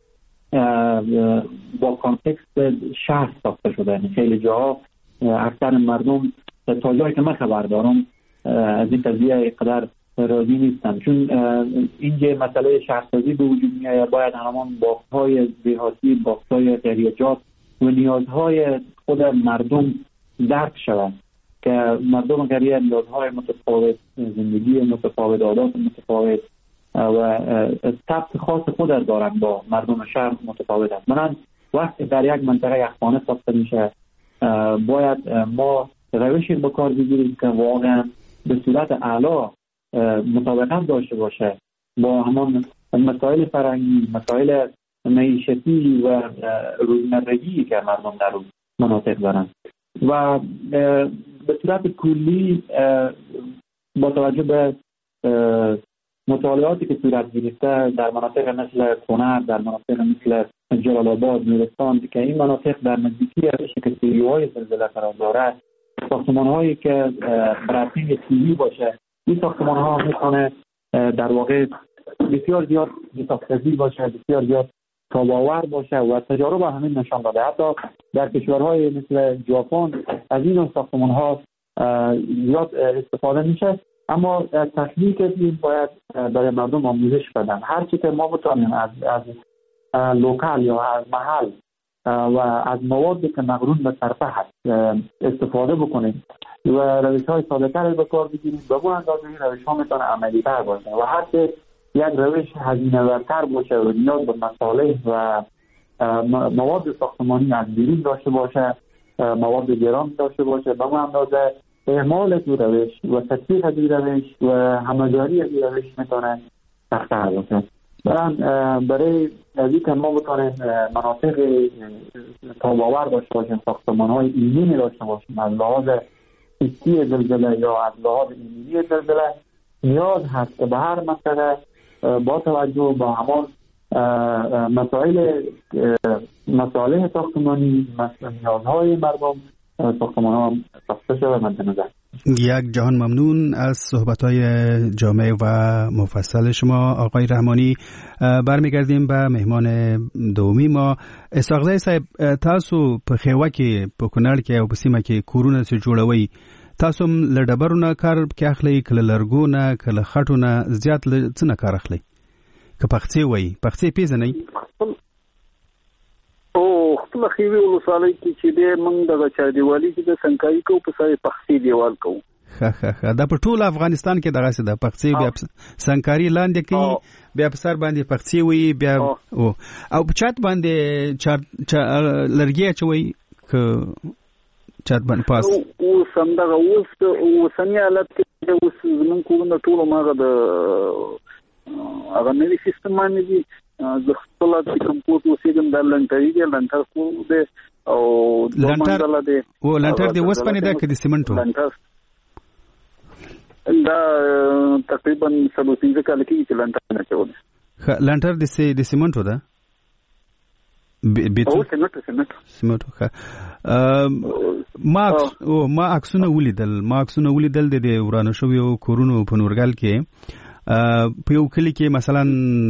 با کانتکست شهر ساخته شده. یعنی خیلی جاها اکثر مردم تا جایی که من خبر دارم از این قضیه قدر راضی نیستن، چون اینجا مسئله شهرسازی به وجود میاد. باید همان باغ‌های دیهاتی، باغ‌های قریه‌جات و نیازهای خود مردم درک شود که مردم قریه نیازهای متفاوت، زندگی متفاوت، عادات متفاوت و ثبت خاص خود دارن با مردم شهر متفاوت است. منان وقتی در یک منطقه خانه ساخته میشه باید ما روشی به کار بگیریم که واقعا به صورت اعلی مطابقت داشته باشه با همان مسائل فرهنگی، مسائل معیشتی و روزمرگی که مردم در اون مناطق دارن و به صورت کلی با توجه به مطالعاتی که صورت گرفته در مناطق مثل کنر، در مناطق مثل جلال آباد، نورستان که این مناطق در نزدیکی شکستگی‌های زلزله قرار داره، ساختمان‌هایی که بررسی طولی باشه، این ساختمان‌ها میتونه در واقع بسیار زیاد ساختگی باشه، بسیار زیاد تاب‌آور باشه و تجارب همین نشان داده. حتی در کشورهای مثل ژاپن از این ساختمان‌ها زیاد استفاده میشه، اما تکنیک این باید برای مردم آموزش بدن. هر چی که ما بتونیم از لوکال یا از محل و از موادی که مقرون به صرفه هست استفاده بکنیم و روش‌های ساده‌تر به کار بگیریم، به اون اندازه این روش‌ها میتونه عملی‌تر باشه و حتی یک روش هزینه‌ورتر باشه و نیاز به مصالح و مواد ساختمانی از بیرون داشته باشه، مواد گران داشته باشه، به اون اندازه اعمال از روش و تطبیق از روش و همه‌جاری از روش میتونه سخت‌تر باشه. برای از این که ما بتونیم مناطق تاب‌آور داشته باشیم، ساختمان‌های ایمنی داشته باشیم از لحاظ حسی زلزله یا از لحاظ ایمنی زلزله، نیاز هست که به هر منطقه با توجه به همان مسائل ساختمانی، نیازهای مردم ساختمان‌ها ساخته شده مد نظر. یک جهان ممنون از صحبت‌های جامع و مفصل شما آقای رحمانی. برمیگردیم به مهمان دومی ما. اسحاق صاحب، تاسو په خیوه کې په کونړ کې او په سیمه کې کورونه څه جوړوي، تاسو له ډبرونه کار کې اخلي، کله لرګونه، کله خټونه، زیات څه نه کار اخلي؟ که پخڅې وایي، پخڅې پیژنئ؟ او خپل خیوي ولسوالۍ کې چې د موږ د چاردیوالي کې د سنکایي کو په سای پخڅې دیوال کو. دا په ټول افغانستان کې دغه څه د پخڅې بیا سنکاري لاندې کوي، بیا په سر باندې پخڅې وي، بیا او په چت باندې لرګي اچوي که چت باندې پاس او سمدغه اوسنی حالت کې اوس زمونږ کورونه ټول ماغه د هغه نوی سیستم باندې دي د خپل د کمپوټ اوسېدم د لنټري دی لنټر خو دی او لنټر دی وسپنې ده که د سیمنټو دا تقریبا 15 کال کې چې لنټر نه چول لنټر د سیمنټو ده سیمنټو ما عکسونه ولیدل د ورانه شویو کورونو په نورګل کې په یو کلی کې مثلا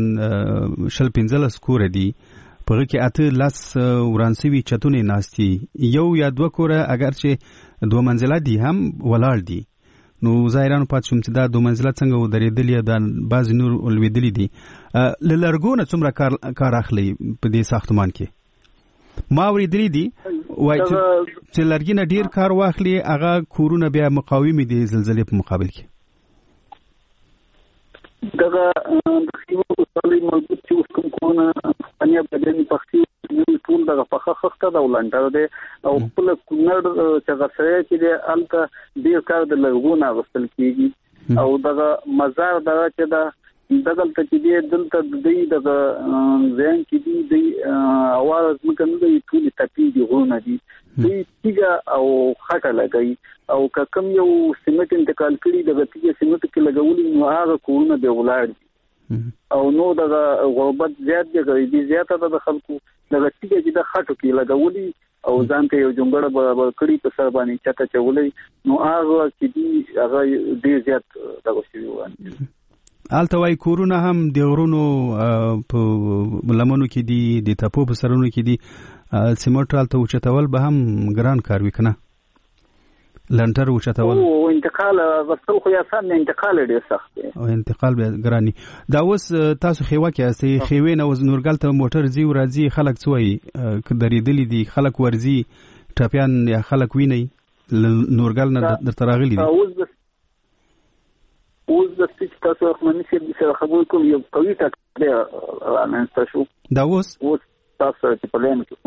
15 کور دي په کې اته لاس ورانسوي چتونه ناشتي یو یا دوه کوره اگر چې دوه منزله دي هم ولاړ دي نو ظاهرانو پات شوم چې دا دوه منزله څنګه ودرېدلې د بعض نور ولویدلې دي لرګونه څومره کار اخلي په دې ساختمان کې ما ورېدلې دي وای چې لرګینه ډیر کار واخلي هغه کورونه بیا مقاوم دي زلزلې په مقابل کې دغه خیمه وسلې موجود چې اوس کوم کورونه انیا بدني پختی ټول دغه پخه خخته دا ولنټر دی او خپل کونړ چې غسره چې دی الته ډیر کار د لرګونه غسل کیږي او دغه مزار دغه چې دا دغلته چې دی دلته د دغه ځین کې دی اواز مکنه دی ټول تپی دی غونه دي دی تیګه او خټه لګي او کم یو سیمټ انتقال کړي دغه تیګه سیمټ کې لګولې نو هغه کورونه به ولاړ دي او نو دغه غربت زیات دی غریبي زیاته ده د خلکو دغه تیګه چې د خټو کې لګولې او ځانته یو جونګړه به کړي په سر باندې چاته چولې نو هغه چې دی هغه ډیر زیات دغه شی وانه آلته وای کورونه هم د غرونو په لمنو کې دي د تپو په سرونو کې دي سیمټ آلته اوچتول به هم ګران کار وي کنه لنټر اوچتول او انتقال غسل خو یا سم انتقال ډیر سخت دی او انتقال به ګرانی دا اوس تاسو خیوه کې اسې خیوې نه نورګل ته موټر زی ورځي خلک څوي کډریدلې دي خلک ورزي ټاپیان یا خلک ویني نورګل نه در تراغلي دي اوس د سټیچ تاسو خمنې سره خبرې کوم یو قوي ټاک دی رانسته شو دا اوس تاسو چې په لین کې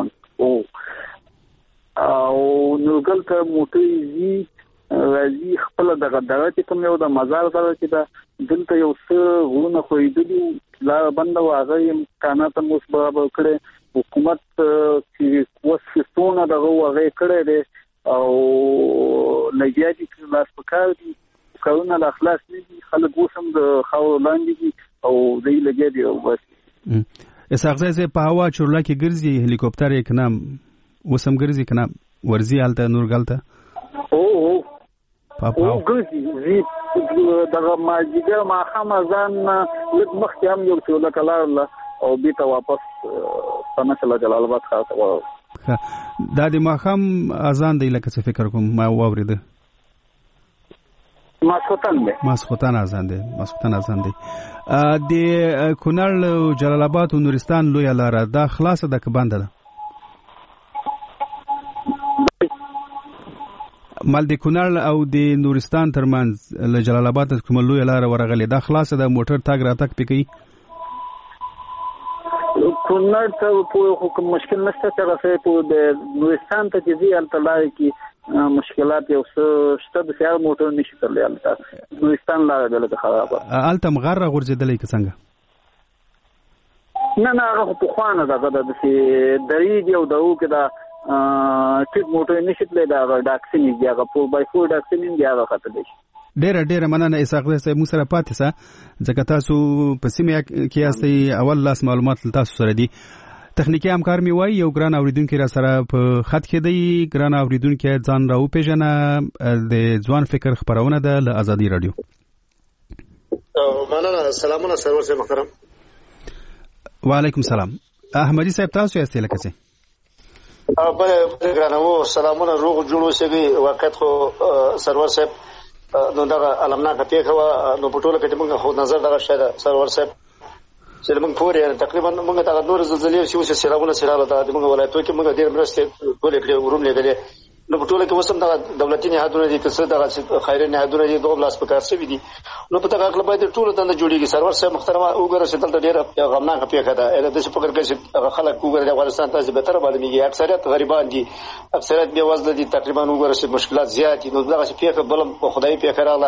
او نورګل ته موټر زی راځي خپل دغه چې کوم یو د مزار سره چې دا دلته یو څه غوونه خوېدلی لا بند واغې امکانات مو برابر کړي حکومت چې وسونه دغه واغې کړي دي او لګیا دي چې لاس پکار دي کارونه لا خلاص دي خلک وسم د خاور لاندې دي او دې لګیا دي او بس اساغزه په هوا چورلا کې ګرځي هلیکوپټر یې کنه وسم ګرځي کنه ورزي حالت نورګلته او ګرځي دغه ماجیګر ما خمازان لږ مخکې هم یو څو لکلار او بیت واپس سمسله جلال آباد خاصه دا د ماخام اذان دی لکه څه فکر کوم ما واورید ماسخوتان اذان دی د کونړ جلال آباد او نورستان لوی لاره دا خلاصه ده که بنده ده مال د کونړ او د نورستان ترمنځ له جلال آباد کوم لوی لاره ورغلې دا خلاصه ده موټر تاګ راتګ پکې کونړ ته په کوم مشکل نشته چې راځي په د نورستان ته چې ځي التلای کې مشکلات یو څه شته د سیار موټر نشي ترلې الته نورستان لاره دلته خرابه الته مغره غورځېدلې که څنګه نه هغه په خوانه دغه د درې دی او دغه کې دا ټیک موټر نشي تللی دا ډاکسین دی هغه په بای فور ډاکسین دی هغه خطر دی ډېر مننه اساقزه صاحب مو سره پاتې سه ځکه تاسو په سیمه کې یاستئ اول لاس معلومات تاسو سره دي تخنیکی همکار می وای یو ګران اوریدونکو را سره په خط کې دی ګران اوریدونکو ځان راو پیژنه د ځوان فکر خبرونه ده له ازادي رادیو مننه سلامونه سرور صاحب محترم وعلیکم سلام احمدی صاحب تاسو یاستئ لکه څه بله ګرانو سلامونه روغ جوړو شي وخت خو سرور صاحب نو دا علمناکه پیښه نو په ټوله کې موږ خو نظر دغه شاید سرور صاحب چې موږ پورې تقریبا موږ دا نور زلزلې شو چې سیلابونه د موږ ولایتو کې موږ ډېر مرسته ټولې کړې وروم لګلې نو په ټوله کې وسم دا دولتي نهادونه دي چې دا خیري نهادونه دي دوه لاس په کار شوی دي نو په تاګه باید ټول دنده جوړیږي سرور صاحب محترمه وګوره چې دلته ډېر غمناکه پیښه ده د څه فکر کوي چې خلک وګوره د افغانستان ته به تر باندې میږي اکثریت غریبان دي اکثریت بې وزله دي تقریبا وګوره چې مشکلات زیات دي نو دا چې پیښه بل خدای پیښه رااله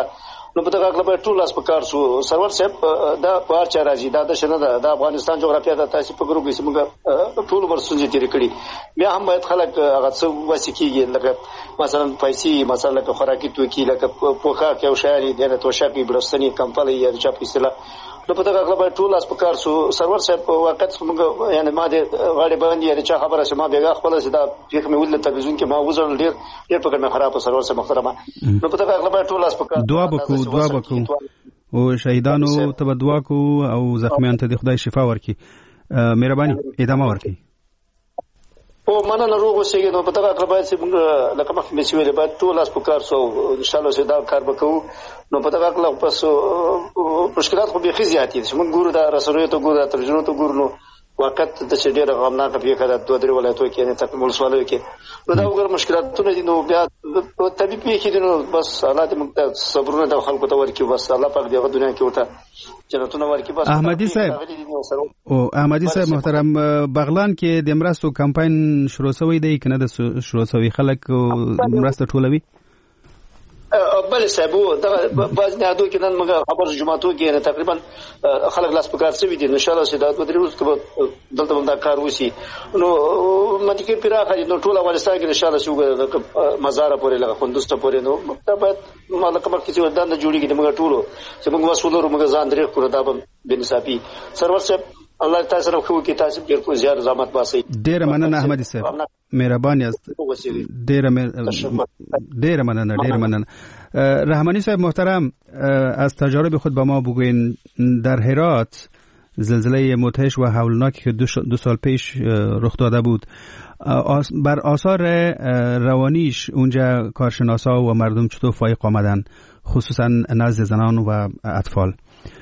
نو په دغه اغلب ټول لاس په کار شو سرور صاحب دا بار چا راځي دا د شنه د افغانستان جغرافیه د تاسو په ګروپ کې موږ ټول ورسونځي تیر کړی بیا هم باید خلک هغه څه وسیکيږي لکه مثلا پیسې مثلا لکه خوراکي توکي لکه پوخا کې او شایري د توشاکي بلستنی کمپلي یا چا په اصطلاح نو په دغه اغلب ټول لاس په کار شو سرور صاحب وخت موږ یعنی ما د غاړي باندې یا چا خبره سم بیا خپل سدا فکر مې ول تلویزیون کې ما وزن ډیر پکړ مې خراب سرور صاحب محترمه نو په دغه اغلب ټول لاس په کار دعا وکړو او شهیدانو ته دعا کو او زخمیان ته د خدای شفا ورکړي مهرباني ادامه ورکړي او مننه روغ اوسئ نو په دغه اغلب چې موږ لکه مخکې مې ویل باید ټول لاس په کار سو ان شاء الله سدا کار وکړو نو په دغه اغلب پس مشکلات خو به زیاتې دي موږ ګورو دا رسنیو ته ګورو ترجمه ته ګورو نو وخت د چې ډېر غمناک پیښه ده دوه درې ولایتو کې نه تکمل ولسوالیو کې نو دا وګور مشکلاتونه دي نو بیا طبيعي پیښې دي نو بس الله دې موږ صبرونه د خلکو ته ورکړي بس الله پاک دې دنیا کې وته جنتونه ورکړي بس احمدي صاحب او احمدي صاحب محترم بغلان کې د مرستو کمپاین شروع شوی دی کنه د شروع شوی خلک مرسته ټولوي بل صاحب دا باز نه اډو کې نن موږ خبر جمعاتو کې تقریبا خلک لاس په کار شوی دي ان شاء الله سیدا د دروز کې دلته باندې کار وسی نو مته کې پیراخه نو ټول افغانستان کې ان شاء الله شو مزار پورې لګه خوندسته پورې نو دا باید مالک مخ کې ودان جوړیږي موږ ټول چې موږ مسؤل موږ ځان درې کړو دا به بنصافي سرور صاحب الله تعالی سره خو کې تاسو ډیر کو زیات زحمت باسي ډیر مننه احمدي صاحب مهرباني است ډیر مننه رحمانی صاحب محترم از تجارب خود به ما بگوین در هرات زلزله مدهش و هولناکی که دو سال پیش رخ داده بود بر آثار روانیش اونجا کارشناسا و مردم چطور فایق آمدن خصوصا نزد زنان و اطفال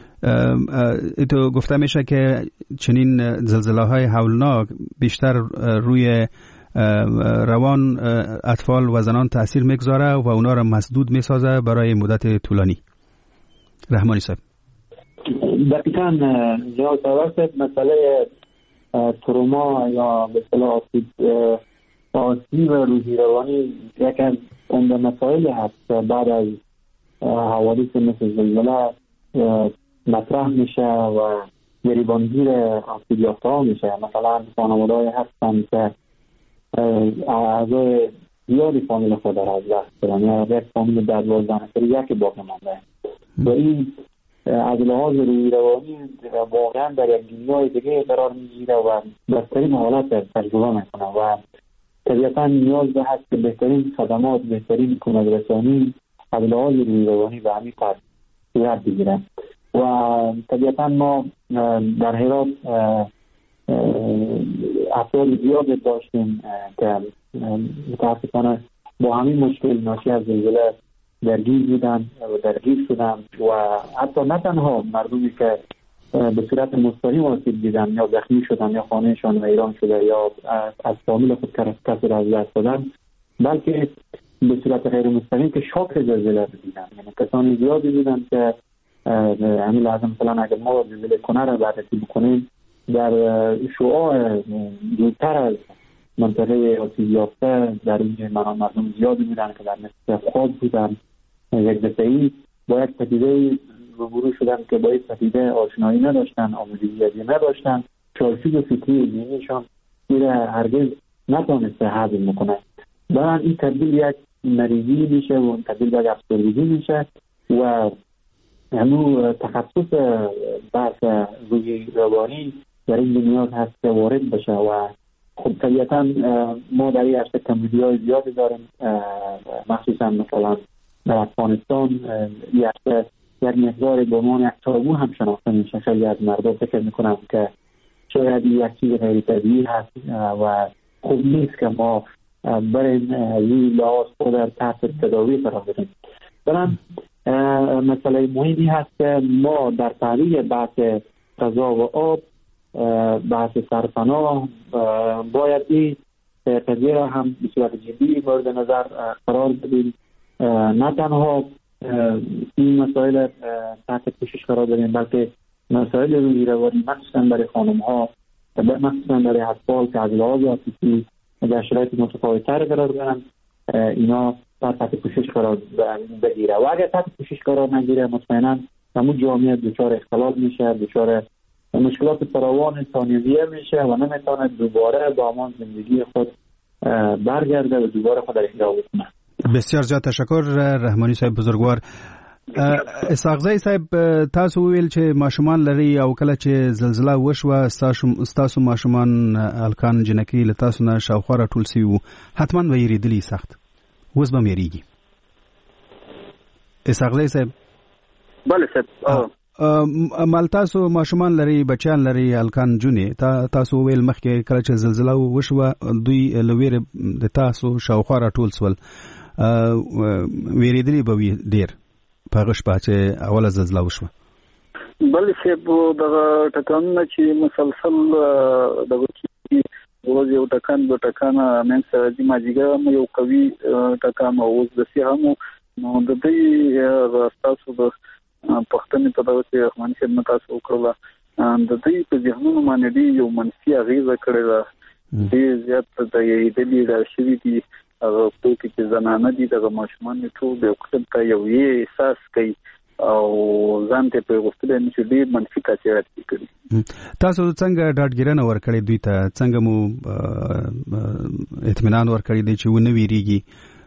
تو گفته میشه که چنین زلزله های هولناک بیشتر روی روان اطفال و زنان تأثیر میگذاره و اونا را مسدود میسازه برای مدت طولانی. رحمانی صاحب دقیقاً جناب سرور مسئله تروما یا به اصطلاح آسیب روحی روانی یکی از عمده مسائلی هست بعد از حوادث مثل زلزله مطرح میشه و گریبانگیر آسیب یافته‌ها میشه. مثلا خانواده‌ای هستن که اعضای زیادی فامیل خود را از دست دادن یا یک فامیل در 12 نفری یکی باقی مانده و این از لحاظ روحی روانی واقعا در یک دنیای دیگه قرار میگیره و بدترین حالت تجربه میکنه و طبیعتا نیاز به هست که بهترین خدمات بهترین کمک رسانی از لحاظ روحی روانی به همین قدر صورت بگیره و طبیعتا ما در هرات افراد زیاد داشتیم که متاسفانه با همین مشکل ناشی از زلزله درگیر بودن و درگیر شدن و حتی نه تنها مردمی که به صورت مستقیم آسیب دیدن یا زخمی شدن یا خانهشان ویران شده یا از فامیل خود کسی را از دست دادن بلکه به صورت غیر مستقیم که شاک زلزله دیدن یعنی کسانی زیادی بودن که همین لازم مثلا اگر ما زلزله کنه را بررسی بکنیم در شعاع دورتر از منطقه آسیب یافته در این مردم زیادی بودن که در نصف خواب بودن یک دفعی با یک پدیده روبرو شدن که با یک پدیده آشنایی نداشتن آموزشی نداشتن چارچوب و فکری ذهنیشان میره هرگز نتونسته هضم میکنه برای این تبدیل یک مریضی میشه و تبدیل به افسردگی میشه و همون تخصص بحث روحی روانی در این دنیا هست که وارد بشه و خب طبیعتا ما در این عرصه کمبودی‌های زیادی داریم مخصوصا مثلا در افغانستان یک مقدار به عنوان یک تابو هم شناخته میشه. خیلی از مردم فکر میکنم که شاید یک چیز غیر طبیعی هست و خوب نیست که ما بریم این لحاظ خود در تحت تداوی قرار بدیم. برام مسئله مهمی هست که ما در تعریف بحث غذا و آب بحث سرپناه باید این قضیه را هم به صورت جدی مورد نظر قرار بدیم. نه تنها این مسائل تحت پوشش قرار بدیم بلکه مسائل روحی روانی مخصوصا برای خانم ها و مخصوصا برای اطفال که از لحاظ عاطفی در شرایط متفاوت‌تر قرار دارن اینا تحت پوشش قرار بگیره و اگر تحت پوشش قرار نگیره مطمئنا همون جامعه دچار اختلال میشه، دچار مشکلات فراوان ثانویه میشه و نمیتونه دوباره با همان زندگی خود برگرده و دوباره خود را احیا بکنه. بسیار زیاد تشکر رحمانی صاحب بزرگوار. اسحاقزی صاحب تاسو ویل چې ماشومان لري او کله چې زلزلہ وشوه تاسو ماشومان الکان جنکی له تاسو نه شاوخوا راټول سوي وو، حتما به یریدلی سخت، اوس به یریږي. اسحاقزی صاحب بله صاحب مال تاسو ماشومان لري، بچیان لري، الکان جونې تاسو ویل مخکې کله چې زلزلہ وشوه دوی لویر د تاسو شاوخوا راټول سول، ویریدلی به وي ډیر په غشپه چې اوله زلزلہ وشوه. بل صاحب دغه ټکانونه چې مسلسل دغه چې روز یو ټکان به ټکان من سره د ماجیګر یو قوي ټکان او د سیامو نو د دې تاسو د پښتنې په دغه چې رحمان خدمت تاسو وکړه د دې په ذهنونو باندې دی یو منفي اغیزه کړې ده، ډېر زیات د یې د شوي دي هغه پوکي چې زنانه دي دغه ماشومان ټول د وخت ته یو احساس کوي او ځان ته په غوښتل نه چې ډېر منفي تاثیرات کوي. تاسو څنګه ډاډګیرنه ورکړې دوی ته، څنګه مو اطمینان ورکړی دی چې ونه ویریږي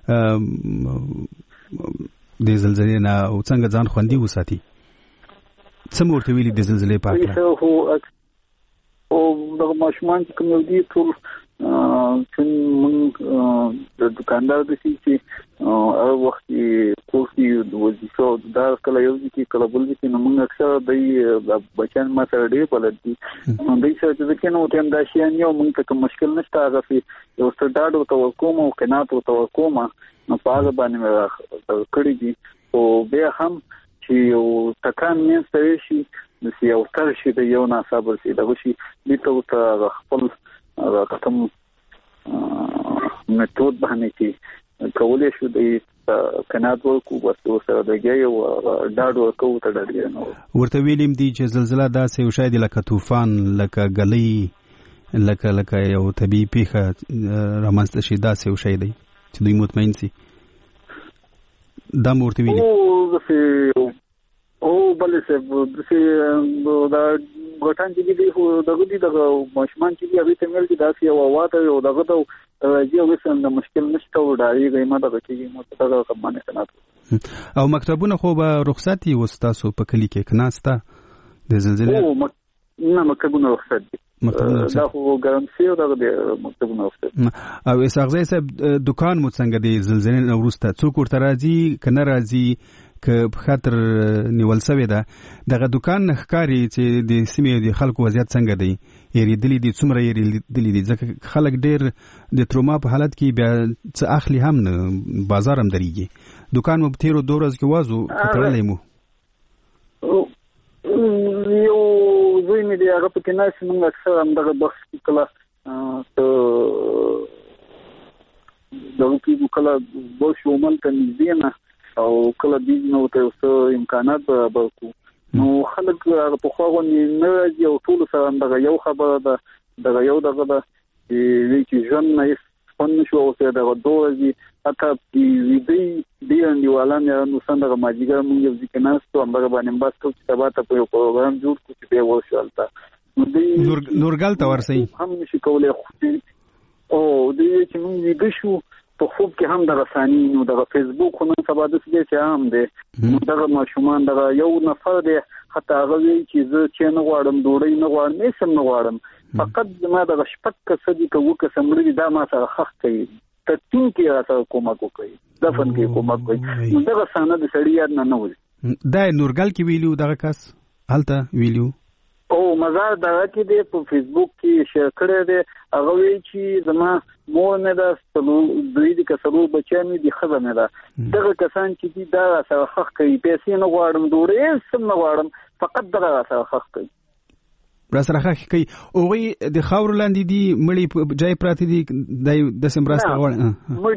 د زلزلې نه او څنګه ځان خوندي وساتي؟ څه مو ورته ویلي د زلزلې په اړه؟ او دغه ماشومان چې کوم دي ټول چې موږ د دکاندار د شي چې هغه وخت کورسي د وظیفه دا کله یو دي کله بل دي نو موږ اکثر د بچان ما سره ډېر بلد دي نو دوی سره چې کینو ټیم دا شي یو موږ ته کوم مشکل نشته، هغه یو ستډاډ او توقوم او قناعت او توقوم نو په هغه باندې کړی دي. او بیا هم چې یو ټکان مې سره شي د یو تر شي د یو ناصابر شي دغه شي د ته خپل ختم میتود باندې کې کولای شو د قناعت ورکو ورته سره دغه یو ډاډ ورکو ته ډاډ نه ورته ویلم دي چې زلزلہ داسې یو شاید لکه طوفان لکه غلې لکه یو طبيعي پیښه رامنځته شي، داسې یو شی دی چې دوی مطمئن سي. دا ورته ویلي او بلې څه دا غټان چې دی خو دغه دي دغه ماشومان چې دی هغه ته مل دي داسې یو واټ یو دغه ته راځي او څنګه مشکل نشته او ډاري غیمه دغه چې مو ته دغه کوم نه کنه. او مکتبونه خو به رخصتي وستاسو په کلی کې کناسته د زلزلې؟ او نه مکتبونه رخصت دي، دا خو ګرانسي او دغه مکتبونه رخصت. او اسحاقزی صاحب دکان مو څنګه دی زلزلې نو وروسته څوک ورته راځي کنه راځي که په خاطر نیول سوی ده دغه دکان ښکاری چې د سیمې د خلکو وضعیت څنګه دی؟ یریدلی دي څومره یریدلی دي؟ ځکه خلک ډیر د تروما په حالت کې بیا څه اخلي هم نه، بازار هم درېږي. دکان مو په تیرو 2 ورځو کې وازو کتړلی مو یو زوی مې دی هغه په کې ناس موږ اکثر هم دغه بخش کې کله دغه کې کله بوش ومل ته نږدې نه او کله دې نو ته اوس امکانات برابر کو نو خلک هغه په خو غوښنه نه راځي او ټول سره دغه یو خبره ده دغه یو دغه ده چې ژوند نه فن شو او ته دغه دوزي اته دې انډیوالان نو څنګه ماجیګر موږ یو ځکه ناستو هغه باندې بس ټول سبا ته په پروګرام جوړ کو چې به وشالتا نورګل ته ورسي هم نشي کولای او دې چې موږ دې شو په خوب کې هم دغه ثاني نو دغه فیسبوک نن سبا د څه چې عام دی نو دغه ماشومان دغه یو نفر دی حتی هغه وی چې زه چې نه غواړم ډوډۍ نه غواړم هیڅ نه غواړم فقط ما دغه شپږ کسې کوو قسم لري دا ما سره حق کوي ته تین کې راته کومک کوي دفن کې کومک کوي نو دغه سانه د سړی یاد نه وځي. دا نورګل کې ویلو دغه کس هلته ویلو او مزار دغه کې دی په فیسبوک کې شیر کړی دی هغه وی چې زما مور نه دا دوی د کسبو بچیانو دي خزه نه ده دغه کسان چې دي دا سره حق کوي پیسې نه غواړم ډوډۍ سم نه غواړم فقط دغه سره حق کوي را سره حق کوي او د خاور لاندې دي مړی ځای پراته دي د سمراسته غواړي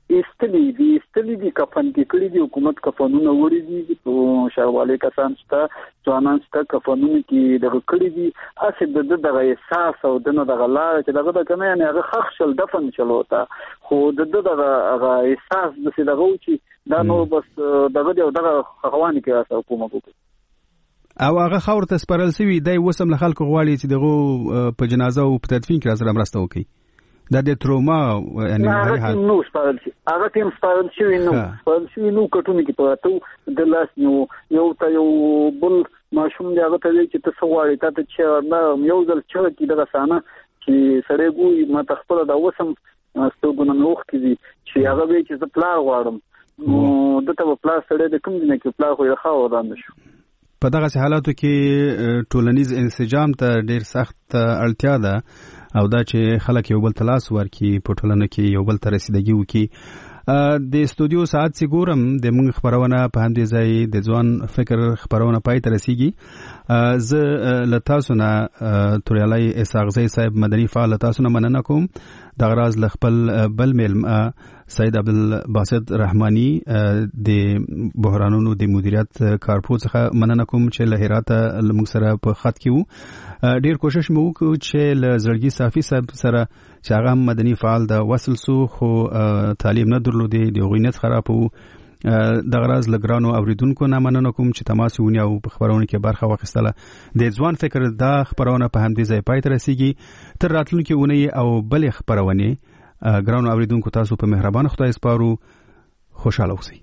استلی دي کفن کې کړی دي حکومت کفنونه وړي دي په شاواله کسان ستا ځوانان ستا کفنونه کې دغه کړی دي اصل دغه احساس او دغه لار چې دغه کنه نه هغه خخ شل دفن چلوتا خو دغه احساس د څه دغه چې دا نو بس دغه خواني کې اساس حکومت وکړي او هغه خاور ته سپارل سوي دای وسم له خلکو غواړي چې دغه په جنازه او په تدفین کې سره مرسته وکړي دا د تروما یعنی نو سپارل شي هغه تیم سپارل شي نو کټونه کې پاتو د لاس یو ته یو بل ماشوم دی هغه ته چې تاسو واړی ته چې نه یو ځل چې دغه سانه چې سړی ګوي ما تخپل دا وسم ستوګونه نوخ کې چې هغه به چې پلا غواړم نو دته پلا سړی د کوم نه کې پلا خو یې خاو ودان شو په دغه حالاتو کې ټولنیز انسجام ته ډیر سخت اړتیا ده او دا چې خلک یو بل تلاس ورکي په ټولنه کې یو بل ته رسیدګي وکي د استودیو ساعت سي ګورم د موږ خبرونه په همدې ځای د ځوان فکر خبرونه پای ته رسیږي ز لتاسو نه توریالای اساغزی صاحب مدني فعال تاسو نه مننه کوم د غراز لخپل بل ملم سید عبدالباسط رحمانی د بحرانونو د مدیریت کارپو څخه مننه کوم چې له هرات لمغ سره په خط کې وو ډیر کوشش مو وکړو چې له زړګي صافي صاحب سره چې هغه مدني فعال د وصل سو خو تعلیم نه درلودي د غوینت خراب وو د غراز لګرانو اوریدونکو نه مننه کوم چې تماس ونی او په خبرونه کې برخه واخیستله د ځوان فکر دا خبرونه په همدې ځای پای ته رسیږي تر راتلونکي ونی او بل خبرونه ګرانو اوریدونکو تاسو په مهربان خدای سپارو خوشاله اوسئ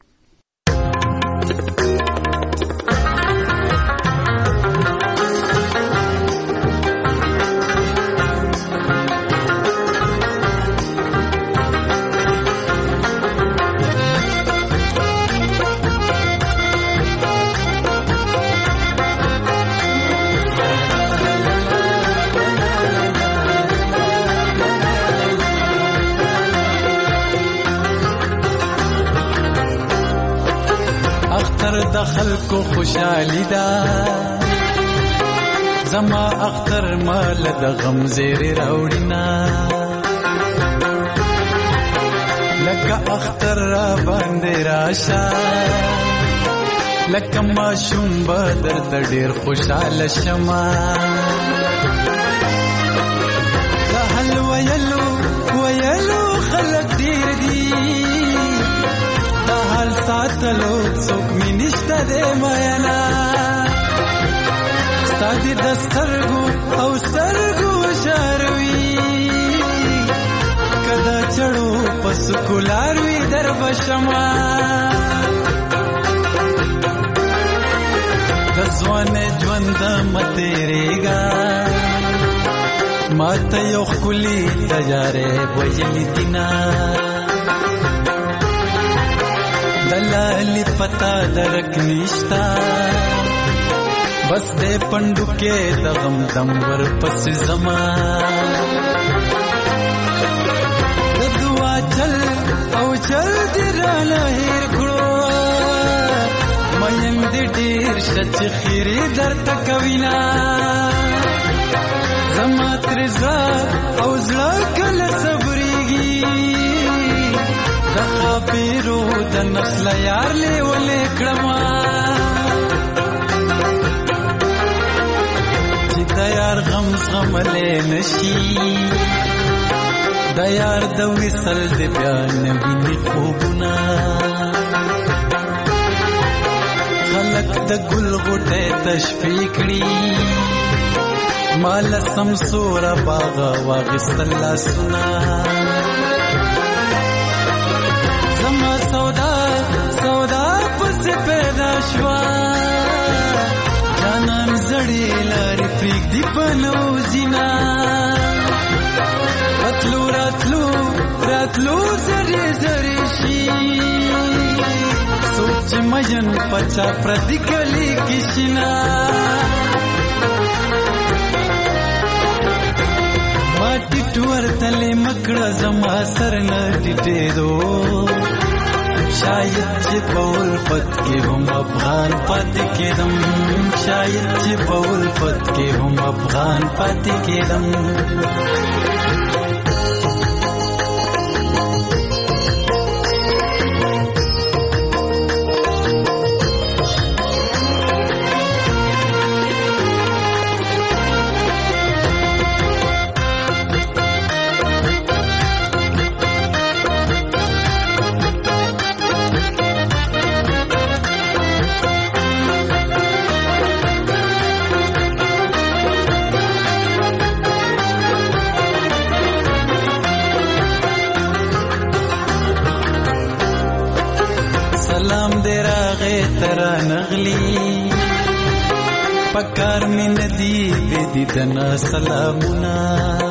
دخل کو خوشحالی دا زما اختر مال د غم زیر راوړینا لکه اختر را باندې راشا لکه ما شوم بدر ته ډیر خوشاله شما دهل ویلو خلق ډیر دی حال ساتلو څوک می نشته دې مینا ستادي د سترګو او سترګو شاروي کدا چړو پس کلاروي در بشما د ځوان ژوند متریګا ماته یو خولي تجاره وجلی دینا دلالی پتا درک نشتا بس دے پندو کے دغم دم ور پس زمان دعا چل او چل دیرانا ہیر کھڑو مین دی دیر شچ خیری در تکوینا زما ترزا او زلاکل صبریگی دخا پیرو د نسل یار لی ولی کړما چې د یار غم زغملی نشي د یار د وصل د بیا نویني خوبونه خلک د ګل غوټۍ تشفی کړي مال سمسوره باغ واغستل لاسونه سودا پس پیدا شوا جانان زړی لارې پرېږدي په نوزینا راتلو زری زری شي سوچ مین پچا پردی کلی کشنا ما ټیټور تلې مکړه زما سر نه ټیټېدو شاید چې په الفت کې هم افغان پاتې کېدم شاید چې په الفت کې هم افغان پاتې کېدم باندې راغې تر نغلی پکار مې ندی دې دنا سلامونه